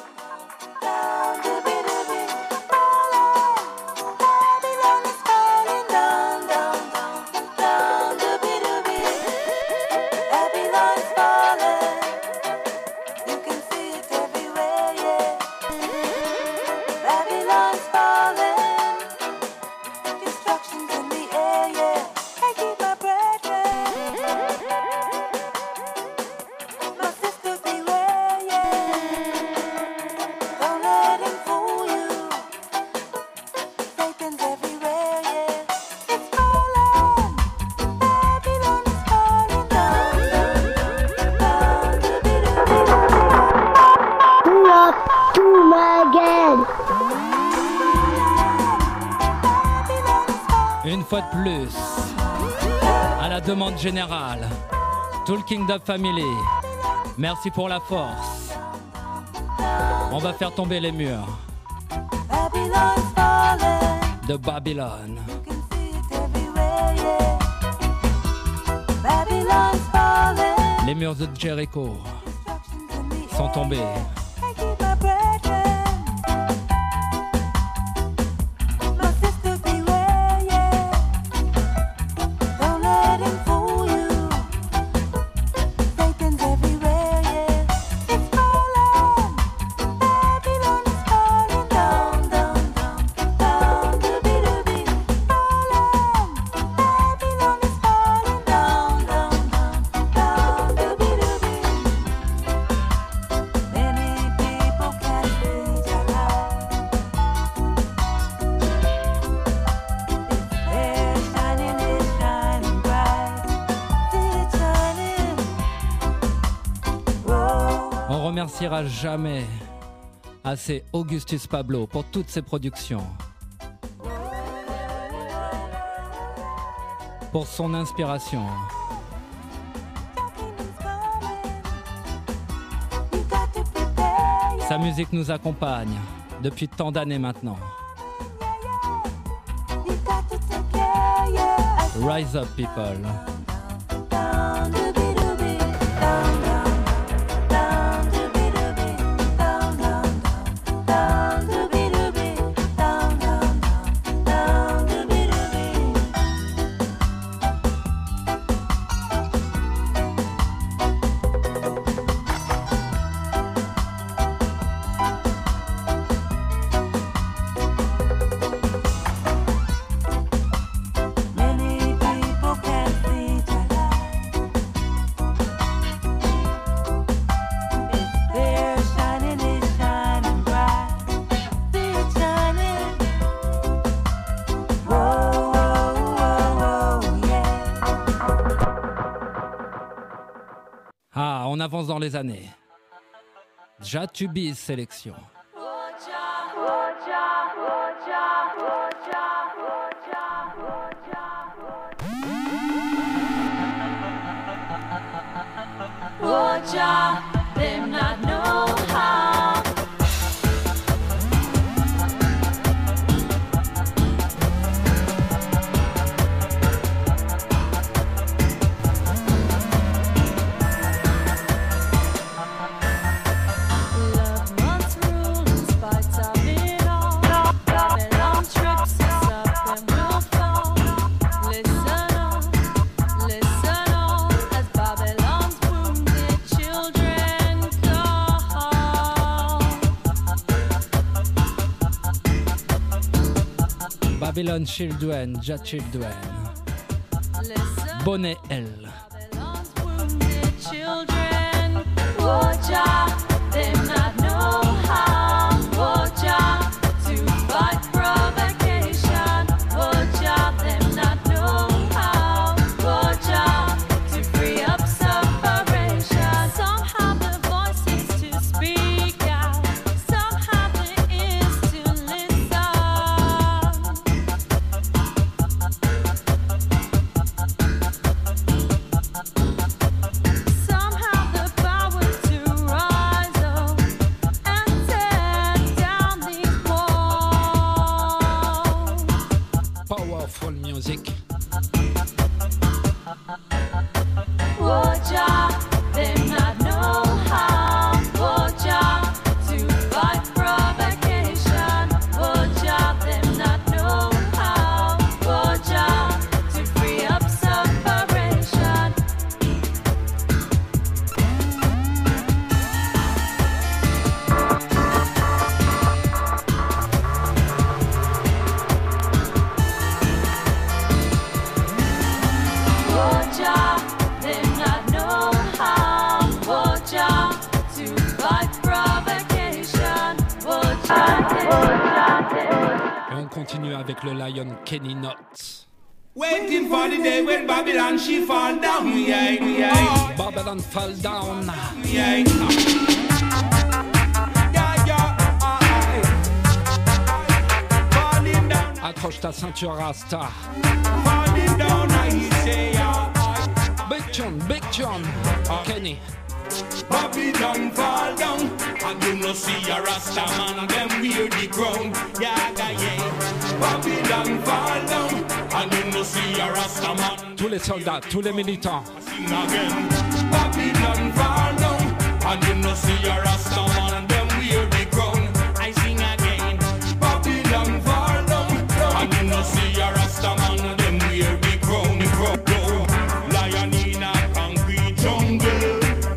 Une fois de plus, à la demande générale, tout le Kingdom Family, merci pour la force. On va faire tomber les murs de Babylone. Les murs de Jericho sont tombés. On remerciera jamais assez Augustus Pablo pour toutes ses productions, pour son inspiration. Sa musique nous accompagne depuis tant d'années maintenant. Rise up, people. Ah, on avance dans les années. Jatubi's sélection. Oja, them not know how. Love must rule in spite of it all. Babylon trips us up and we'll fall. Listen on, listen on, as Babylon's wounded children call. Babylon Children, Ja Children. Bonnet L. Wounded children, Oja, them not know how. Oja, to fight provocation. Oja, them not know how. Oja, to free up separation. Some have the voices to speak out. Some have the on continue avec le Lion Kenny Knott. Waiting for the day when Babylon she fall down, yeah, yeah. Oh, Babylon fall down, yeah. Yeah, yeah. Falling down. Accroche ta ceinture Rasta. Falling down, I say, yeah. Big John, Big John, Kenny. Babylon fall down, and you no see a Rasta man, them wear the crown, yeah, yeah. Babylon fall down, and you no see a Rasta man. Tous les soldats, tous les militants. Sing again. Babylon fall down, and you no see a Rasta man, them wear the crown. I sing again. Babylon fall down, and you no see a Rasta man, them wear the crown. The crown. Lion in a concrete jungle.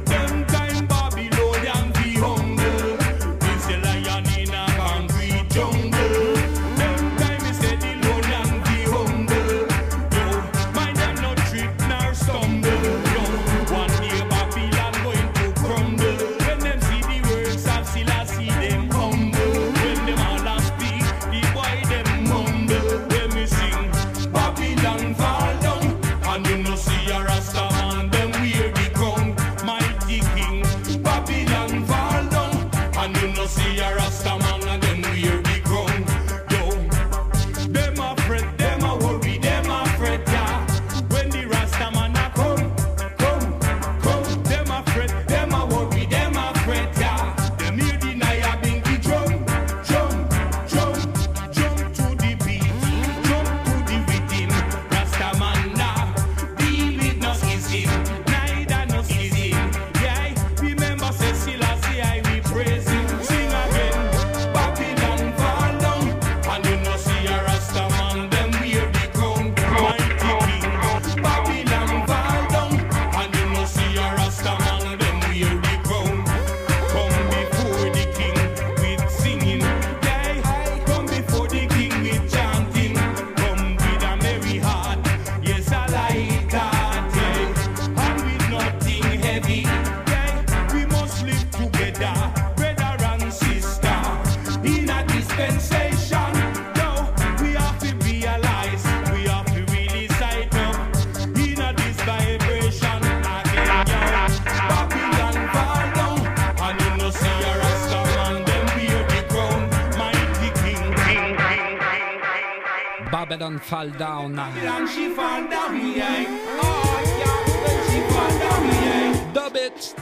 Babylon fall down. Babylon she fall down, yeah. Oh, yeah, when she fall down, yeah. Dub it.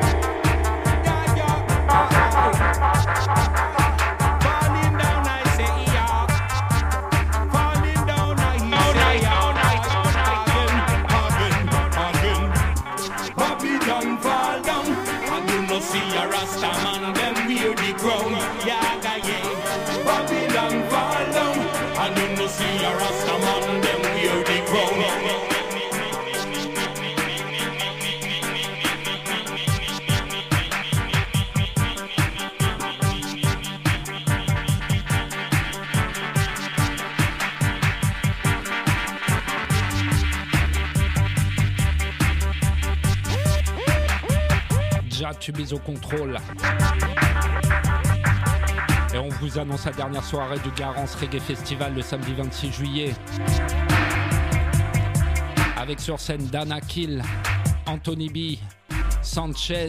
Yeah, yeah. Falling down, I say, yeah. Falling down, I say, yeah. Again, again, again. Babylon fall down, and you no see a Rasta man, them wear the crown, yeah, yeah. Babylon fall down, and you no see a Rasta man, them wear the crown. Jah Tubis au contrôle. Et on vous annonce la dernière soirée du Garance Reggae Festival le samedi vingt-six juillet. Avec sur scène Dana Kill, Anthony B, Sanchez,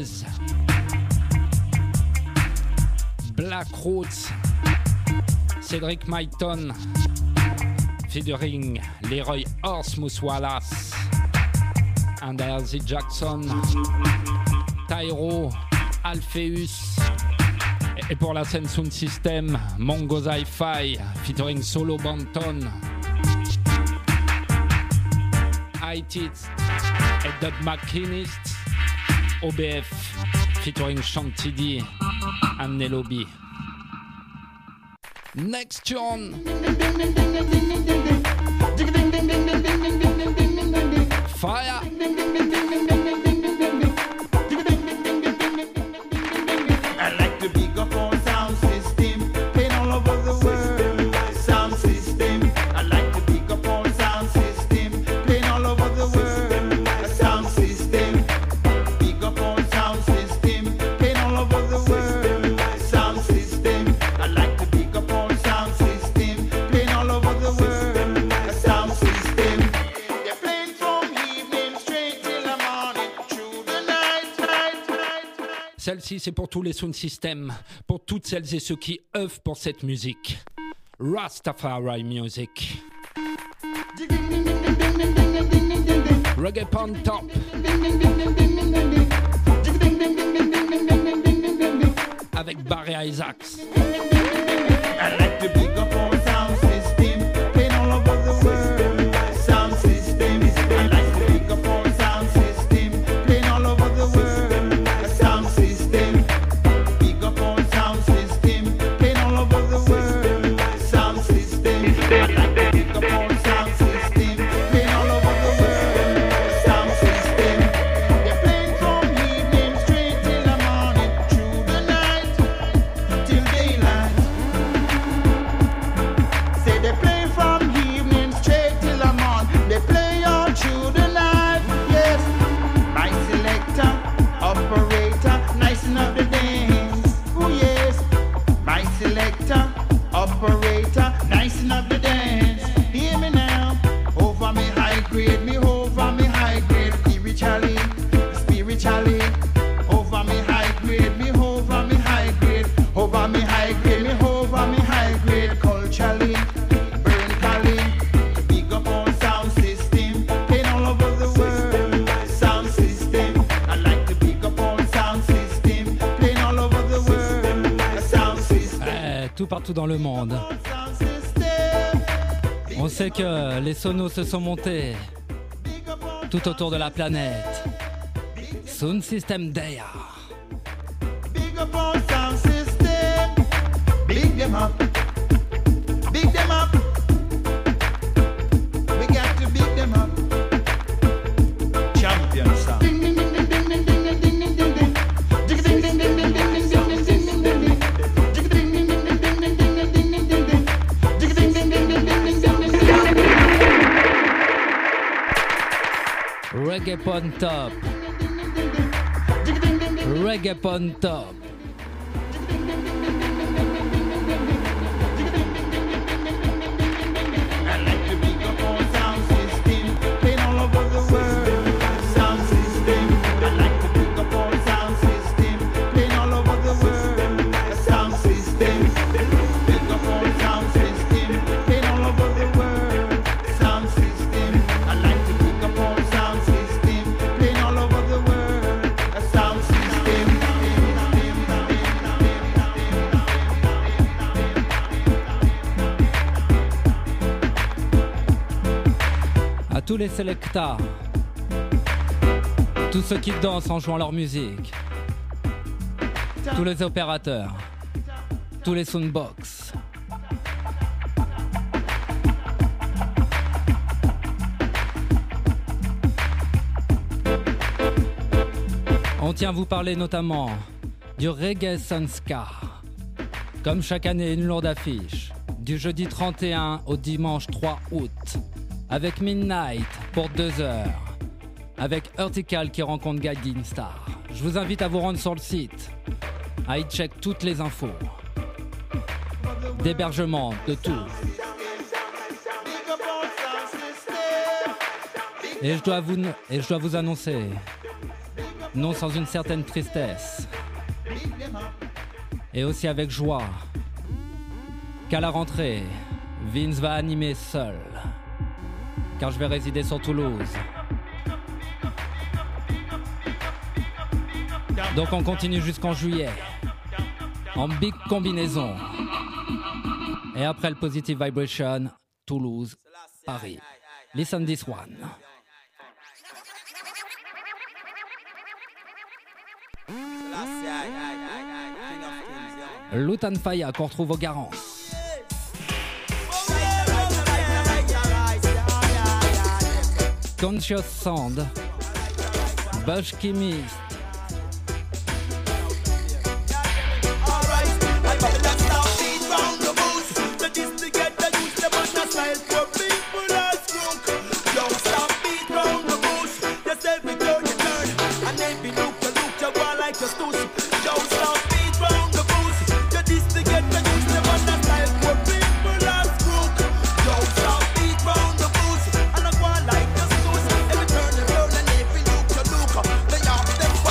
Black Roots, Cédric Myton, featuring Leroy Horsemouth Wallace, Anderzy Jackson, Tyro, Alpheus. Et pour la scène Sound System, Mongo Hi-Fi, featuring Solo Banton, I-Tits et Doug McKinnist, O B F, featuring Shanty D and Nelobi. Next tune. Fire. I like to big up on sound system, playing all over the world. Sound system. I like to big up on sound system, playing all over the world. Sound system. Big up on sound system, playing all over the world. Sound system. I like to big up on sound system, Celle-ci, c'est pour tous les sound systems, pour toutes celles et ceux qui œuvrent pour cette musique. Rastafari Music. Reggae on top. Avec Barry Isaacs. I like to big up our sound system, playing all over the world. Sound system, I like to big up our sound system, playing all over the world. Sound system, big up our sound system, playing all over the world. Sound system, I like to big up our sound system, playing all over the world. Sound system, they're playing from evening straight till the morning, through the night till daylight. Say they play from evening straight till the morning. They play all through the night. Yes, my selector, operator, nice enough the dance. Oh yes, my selector, operator, nice enough the dance. Hear me now, over me high grade, me over me high grade, spiritually, spiritually, over me high grade, me over me high grade, over me high grade, me over me high grade, culturally. Big up our sound system, playing all over the world. Sound system, I like to big up our sound system, playing all over the world. Sound system. Eh, tout partout dans le monde. On sait que les sonos se sont montés tout autour de la planète. Sound System Day. Big up our sound system, big them up, big them up. We got to big them up. Champion sound. Reggae on top. Reggae on top. I like to big up our sound system, playing all over the world. Sound system, I like to big up our sound system, playing all over the world. Sound system, big up our sound system, playing all over the world. Sound system, I like to big up our sound system, playing all over the world. Sound system. À tous les selectas, tous ceux qui dansent en jouant leur musique, tous les opérateurs, tous les soundbox. On tient à vous parler notamment du Reggae Sunska. Comme chaque année, une lourde affiche, du jeudi trente et un au dimanche trois août. Avec Midnight pour deux heures, avec Urtical qui rencontre Guiding Star. Je vous invite à vous rendre sur le site, à y check toutes les infos, d'hébergement, de tout. Et je dois vous, et je dois vous annoncer, non sans une certaine tristesse, et aussi avec joie, qu'à la rentrée, Vince va animer seul. Car je vais résider sur Toulouse. Donc on continue jusqu'en juillet, en big combinaison. Et après le Positive Vibration, Toulouse, Paris. Listen this one. Lutan Faya qu'on retrouve au Garance. Conscious Sound, Bush Chemist. Like the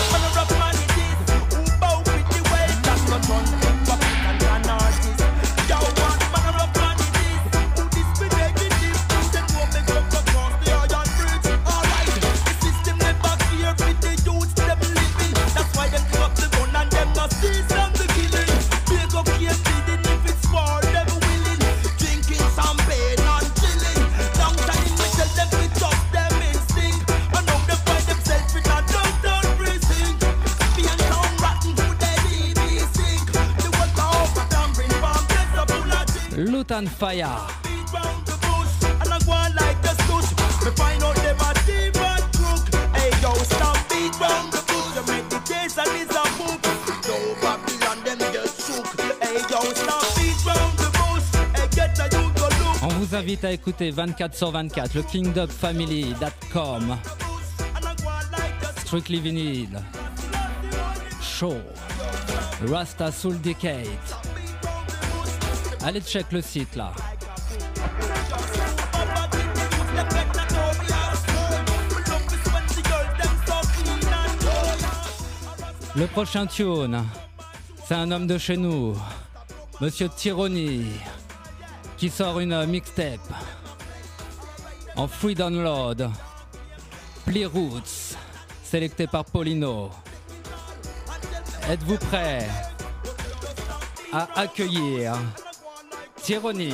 Lutan Fire. And I go on like the stush. Me find out them a thief and crook. Hey yo, stop beat round the bush. You make the case and it's a book. No Babylon them just shook. Hey yo, stop beat round the bush. Hey get a you go look. On vous invite à écouter vingt-quatre sur vingt-quatre, le kingdom family dot com. Strictly Vinyl. Show. Rasta Soul Decade. Allez check le site là. Le prochain tune, c'est un homme de chez nous, Monsieur Tyranny, qui sort une mixtape en free download, Play Roots, sélecté par Paulino. Êtes-vous prêts à accueillir Tyranny?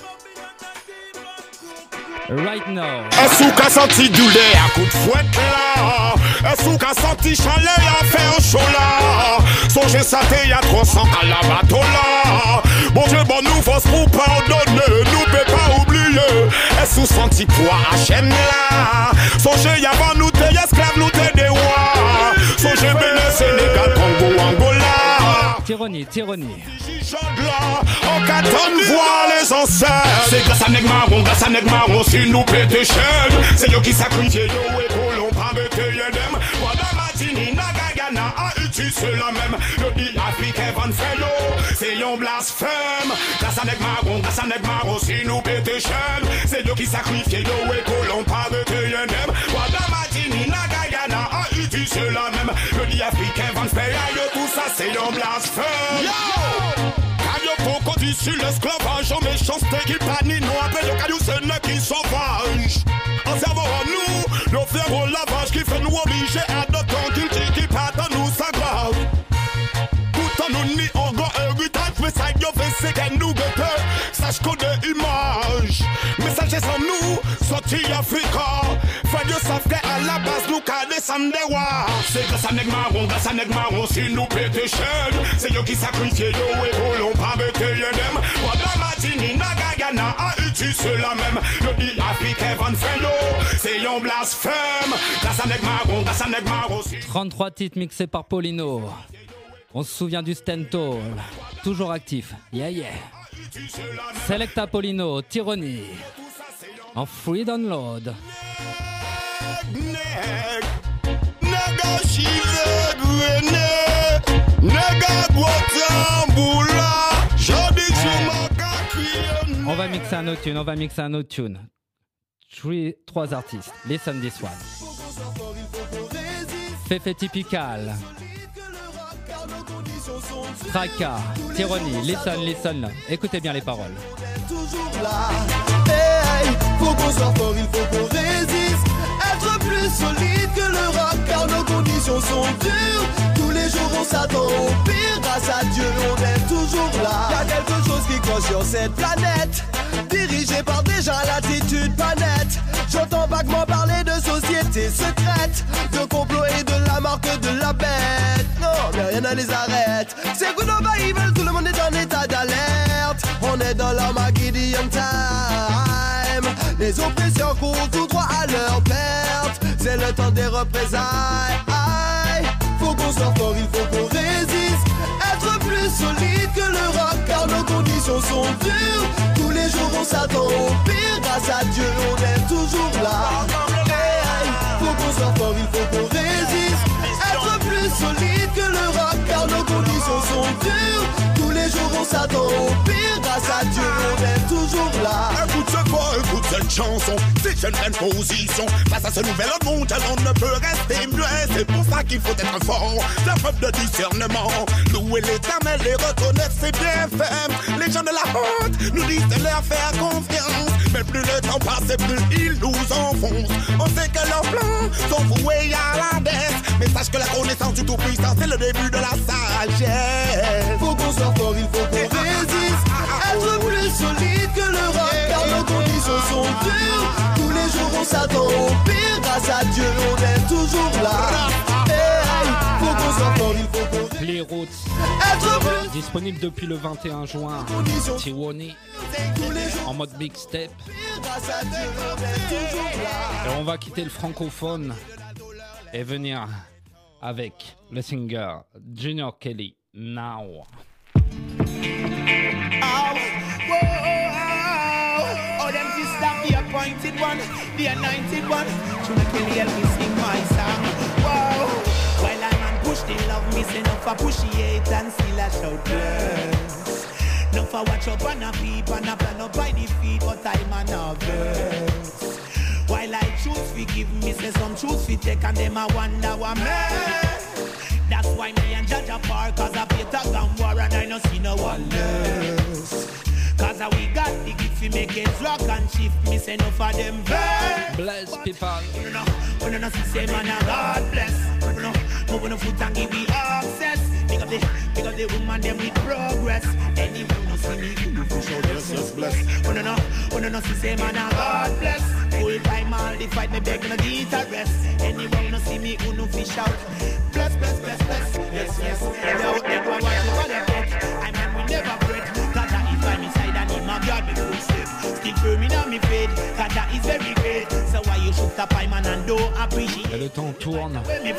Right now. Est-ce qu'a senti douleur à coup de fouette là? Est-ce qu'a senti chaleur à faire chaud là? Songez ça t'es y'a trois cents à la bateau là. Bon Dieu bon nous force pour pardonner, nous peut pas oublier. Est-ce qu'on senti poids à chaîne là? Songez y'a pas nous t'es esclaves, nous t'es des rois. Songez Bénin, Sénégal, Congo, Angola. Tyranny, Tyranny. On qu'attend voir les ancêtres. C'est grâce à Nèg Marron, grâce à Nèg Marron, si nous pété chaîne. C'est yo qui sacrifie yo et colon pas bête yedem. Voilà Martini, Nagagana, Haïti c'est la même. Le dit Africain Van Fello, c'est yon blasphème. Grâce à Nèg Marron, grâce à Nèg Marron, si nous pété chaîne. C'est yo qui sacrifie yo et colon pas bête yedem. Voilà Martini, Nagagana, Haïti c'est la même. Le dit Africain Van Fello, tout ça c'est yon blasphème. Yo! Pourquoi d'ici l'esclavage en méchanceté qui panie nous appelle le caillou c'est ne qui sauvage. En servant à nous, nos frères au lavage qui fait nous obliger à d'autres qu'il dit qui pardonne nous ça grave. Pourtant nous ni en grand héritage, mais ça y fait c'est qu'elle nous guette. Sache qu'on des images, messages en nous, sorti Africa. Fallait savent qu'à la base nous qu'à descendre des rois. C'est grâce à Nèg Marron, grâce à Nèg Marron, si nous pété chaîne. C'est yo qui sacrifie yo et colon pas bête yedem. Voilà Martini, Nagagana, Haïti c'est la même. Le dit Africain Van Fello, c'est yon blasphème. Grâce à Nèg Marron, grâce à Nèg Marron. trente-trois titres mixés par Paulino. On se souvient du Stentol, toujours actif. Yeah yeah. Selecta Paulino, Tyranny. En free download. Nega chive grene, nega guatamboula, jodi chumaka kriye. On va mixer un autre tune, on va mixer un autre tune. Three, trois artistes, listen this one. Fefe Typical, Traka, Tyranny, listen, listen. Écoutez bien les paroles. Toujours là, hey, faut qu'on soit fort, il faut qu'on résiste. Être plus solide que le rock, car nos conditions sont dures. Tous les jours on s'attend au pire, grâce à Dieu on est toujours là. Y'a quelque chose qui cloche sur cette planète, dirigée par des gens à l'attitude pas nette. J'entends vaguement parler de société secrète, de complot et de la marque de la bête. Non, mais rien ne les arrête. C'est good over evil, tout le monde est en état d'alerte. On est dans l'Armageddon time. Les oppressions courent tout droit à leur perte. C'est le temps des représailles. Aïe, faut qu'on soit fort, il faut qu'on résiste. Être plus solide que le rock, car nos conditions sont dures. Tous les jours on s'attend au pire, grâce à Dieu on est toujours là. Hey, faut qu'on soit fort, il faut qu'on résiste. Être plus solide que le rock, car nos conditions sont dures. Tous les jours on s'attend au pire, grâce à Dieu on est toujours là. Écoute ce quoi, écoute cette chanson, c'est une belle position. Face à ce nouvel monde, on ne peut rester muet. C'est pour ça qu'il faut être fort, la preuve de discernement. Louer l'éternel et reconnaître ses bienfaits. Les gens de la honte nous disent de leur faire confiance, mais plus le temps passe, plus ils nous enfoncent. On sait que leurs plans sont voués à la baisse, mais sache que la connaissance du Tout-Puissant, c'est le début de la sagesse. Faut qu'on soit fort, il faut qu'on résiste. Être plus solide que le rock, car nos conditions sont dures. Tous les jours on s'attend au pire, grâce à Dieu on est toujours là. Hey, faut qu'on Playroutes, disponible depuis le vingt et un juin. Tiwoni, en mode mixtape. Et on va quitter le francophone et venir avec le singer Junior Kelly, Now. Oh, them just stop the appointed one, the anointed one. Junior Kelly help me sing my song. Wow. While I'm on push, they love me, say no for pushy and still I shout bless. No for watch up on a peep and a plan up by the feet, but I'm an nervous. While I choose, forgive me, say some truth we take and them I wonder what man. That's why me and Jaja Park, cause I play tag and war and I no see no one less. Cause we got the gift we make it rock and shift, me say no for them verse. Bless people. We no, we no see say man a God bless. We no, move on the foot and give me access. Pick up the, pick up the woman them with progress. Anyway, we no see me, you know for sure, yes, yes, bless. We no, no, we no see say man a God bless. Full time all the fight, me beg no need a rest. Anyway, we no see me, you know fish out. Bless, bless, bless, bless. Yes, yes. And out there, what you wanna get? I mean, we never fret. Cause that is by me side and in my God me footstep. Still firm in me faith. Cause that is very great. So why you should stop I man and don't appreciate. Et le temps tourne.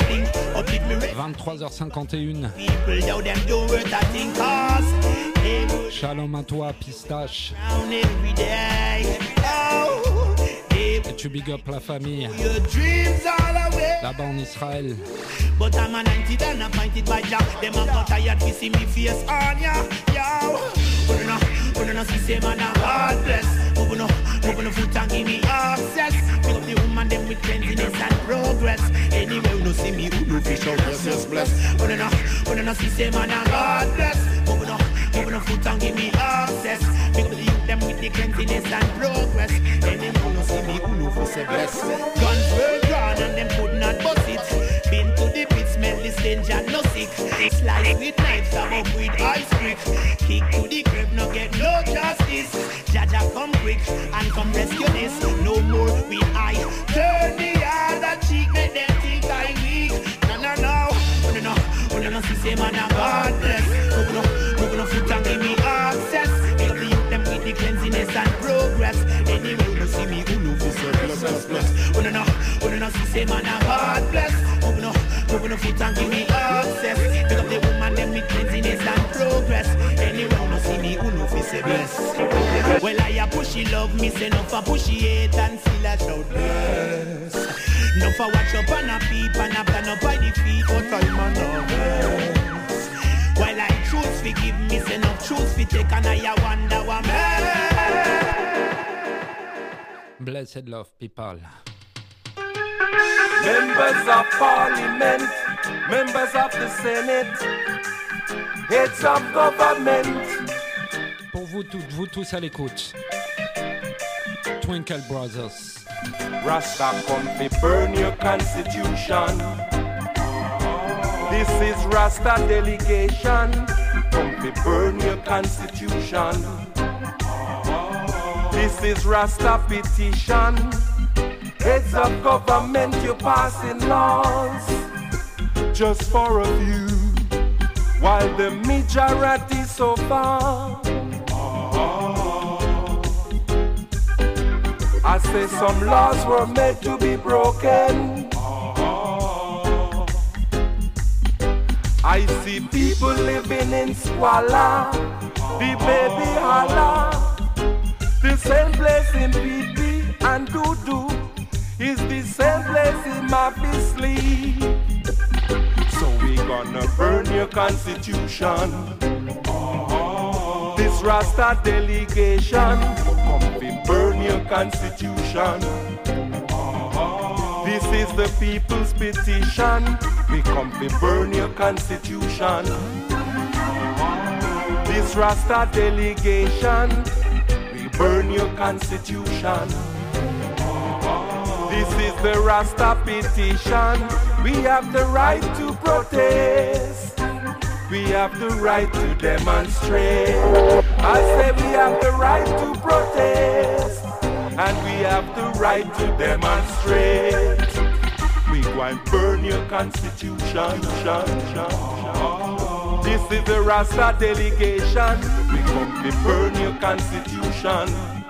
vingt-trois heures cinquante et une. People know them do worth a thing cause they would Shalom à toi, Pistache. down every day. Oh, they Et tu big up la famille. your dreams all away. Là-bas en Israël. But I'm a ninety and appointed by Jah. Them a got tired to see me face on ya, yo. But no, but no, see say man a God bless. Moving up, moving up foot and give me access. Pick up the woman them with cleanliness and progress. Anyway, you no see me, who no fish out, yes, yes, bless. But no, but no, see say man a God bless. Moving up, moving up foot and give me access. Pick up the youth them with the cleanliness and progress. Anyway, you no see me, who no fish bless. Guns were drawn and them could not bust it. Been to the pit, smell the stench and no sick. Slice with knives, stab up with ice brick. Kick to the grave, no get no justice. Jaja come quick and come rescue this. No more with I turn the other cheek, make them think I weak. No, no, no, no, no, no, no, no, see say man a God bless. Open up, open up foot and give me access. Make up the youth them with the cleanliness and progress. Anyway, you no see me, who no for say bless, bless, bless. Oh no, no, oh no, no, see say man a God bless. Open up, open up foot and give me access. Pick up the woman them with cleanliness and progress. Anyway, you no see me, who no for say bless. Well, I a pushy love me, say no for pushy hate and still I shout bless. No for watch up on a peep and a plan up by the feet, but I'm a nervous. While I choose forgive me, say no choose fi take and I a wonder what me. Blessed love people. Members of Parliament, members of the Senate, heads of government. Pour vous toutes, vous tous à l'écoute. Twinkle Brothers. Rasta come fi burn your constitution. This is Rasta delegation. Come fi burn your constitution. This is Rasta petition. Heads of government, you're passing laws just for a few, while the majority so far. I say some laws were made to be broken. I see people living in squalor, the baby holla. The same place in P P and Doo-Doo is the same place in Mappy sleep. So we gonna burn your constitution. This Rasta delegation come we burn your constitution. This is the people's petition. We come we burn your constitution. This Rasta delegation, we burn your constitution. This is the Rasta petition. We have the right to protest. We have the right to demonstrate. I say we have the right to protest. And we have the right to demonstrate. We go and burn your constitution. This is the Rasta delegation. We come to burn your constitution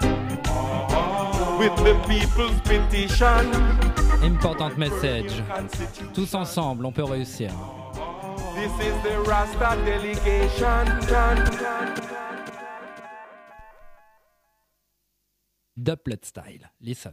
with the people's petition. Important message. Tous ensemble, on peut réussir. This is the Rasta delegation. Dubplate style. Listen.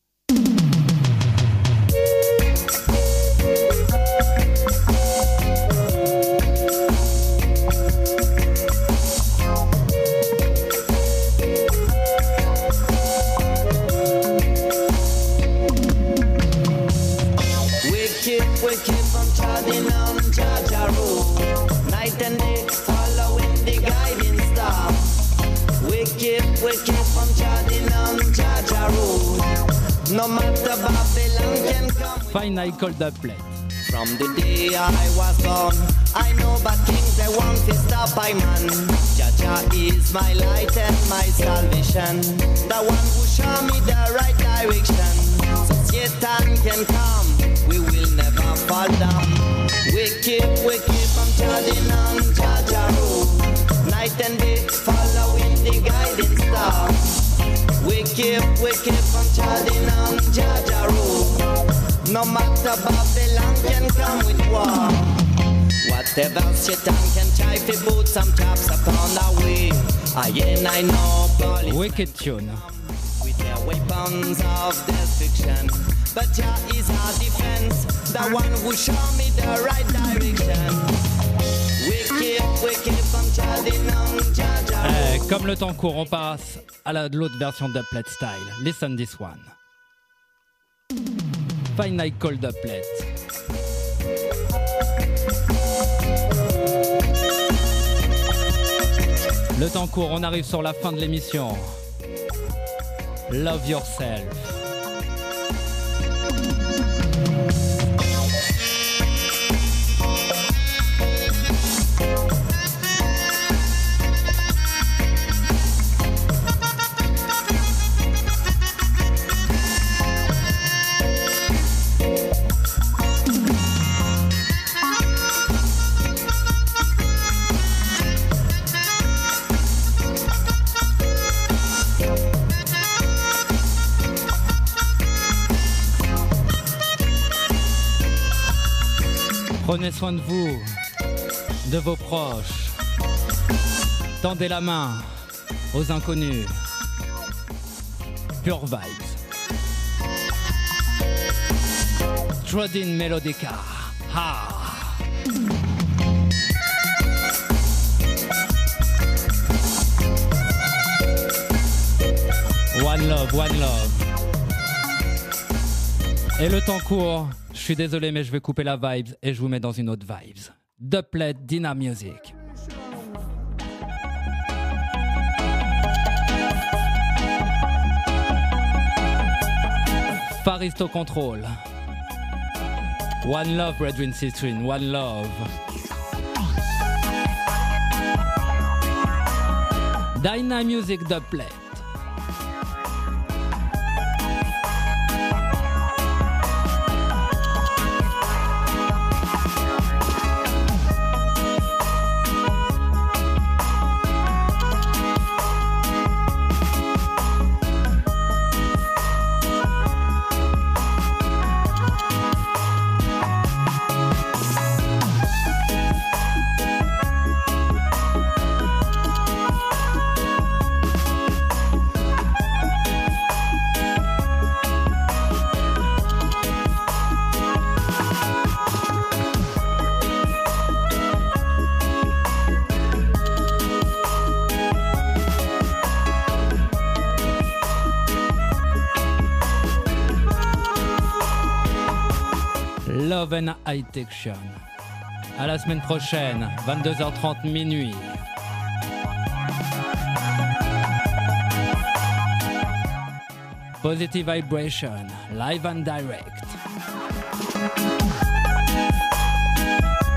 We keep on treading on Jaja Road, night and day following the guiding star. We keep, we keep on treading on Jaja Road, no matter Babylon can come. Fine I call Dubplate. From the day I was born, I know but things they want to stop by man. Jaja is my light and my salvation, the one who show me the right direction. So Satan can come, we will never fall down. We keep, we keep on treading on Jaja Road, night and day following the guiding star. We keep, we keep on treading on Jaja Road, no matter Babylon can come with war. Whatever Satan can try to put some traps upon our way, I and I know police Wicked tune. with their weapons of destruction. But Jah is our defense, the one who show me the right direction. We keep, we keep on treading on Jaja. Eh, comme le temps court, on passe à la- l'autre version de Dubplate style. Listen this one. Fine I call Dubplate. Le temps court, on arrive sur la fin de l'émission. Love yourself. Prenez soin de vous, de vos proches. Tendez la main aux inconnus. Pure vibes. Trodin Melodica. Ha! One love, one love. Et le temps court. Je suis désolé, mais je vais couper la vibes et je vous mets dans une autre vibes. Dubplate Dina Music. Faristo Control. One Love, Red Wind Citrine. One Love. Dyna Music Dubplate. Love and High Tension. À la semaine prochaine, vingt-deux heures trente minuit. Positive Vibration, live and direct.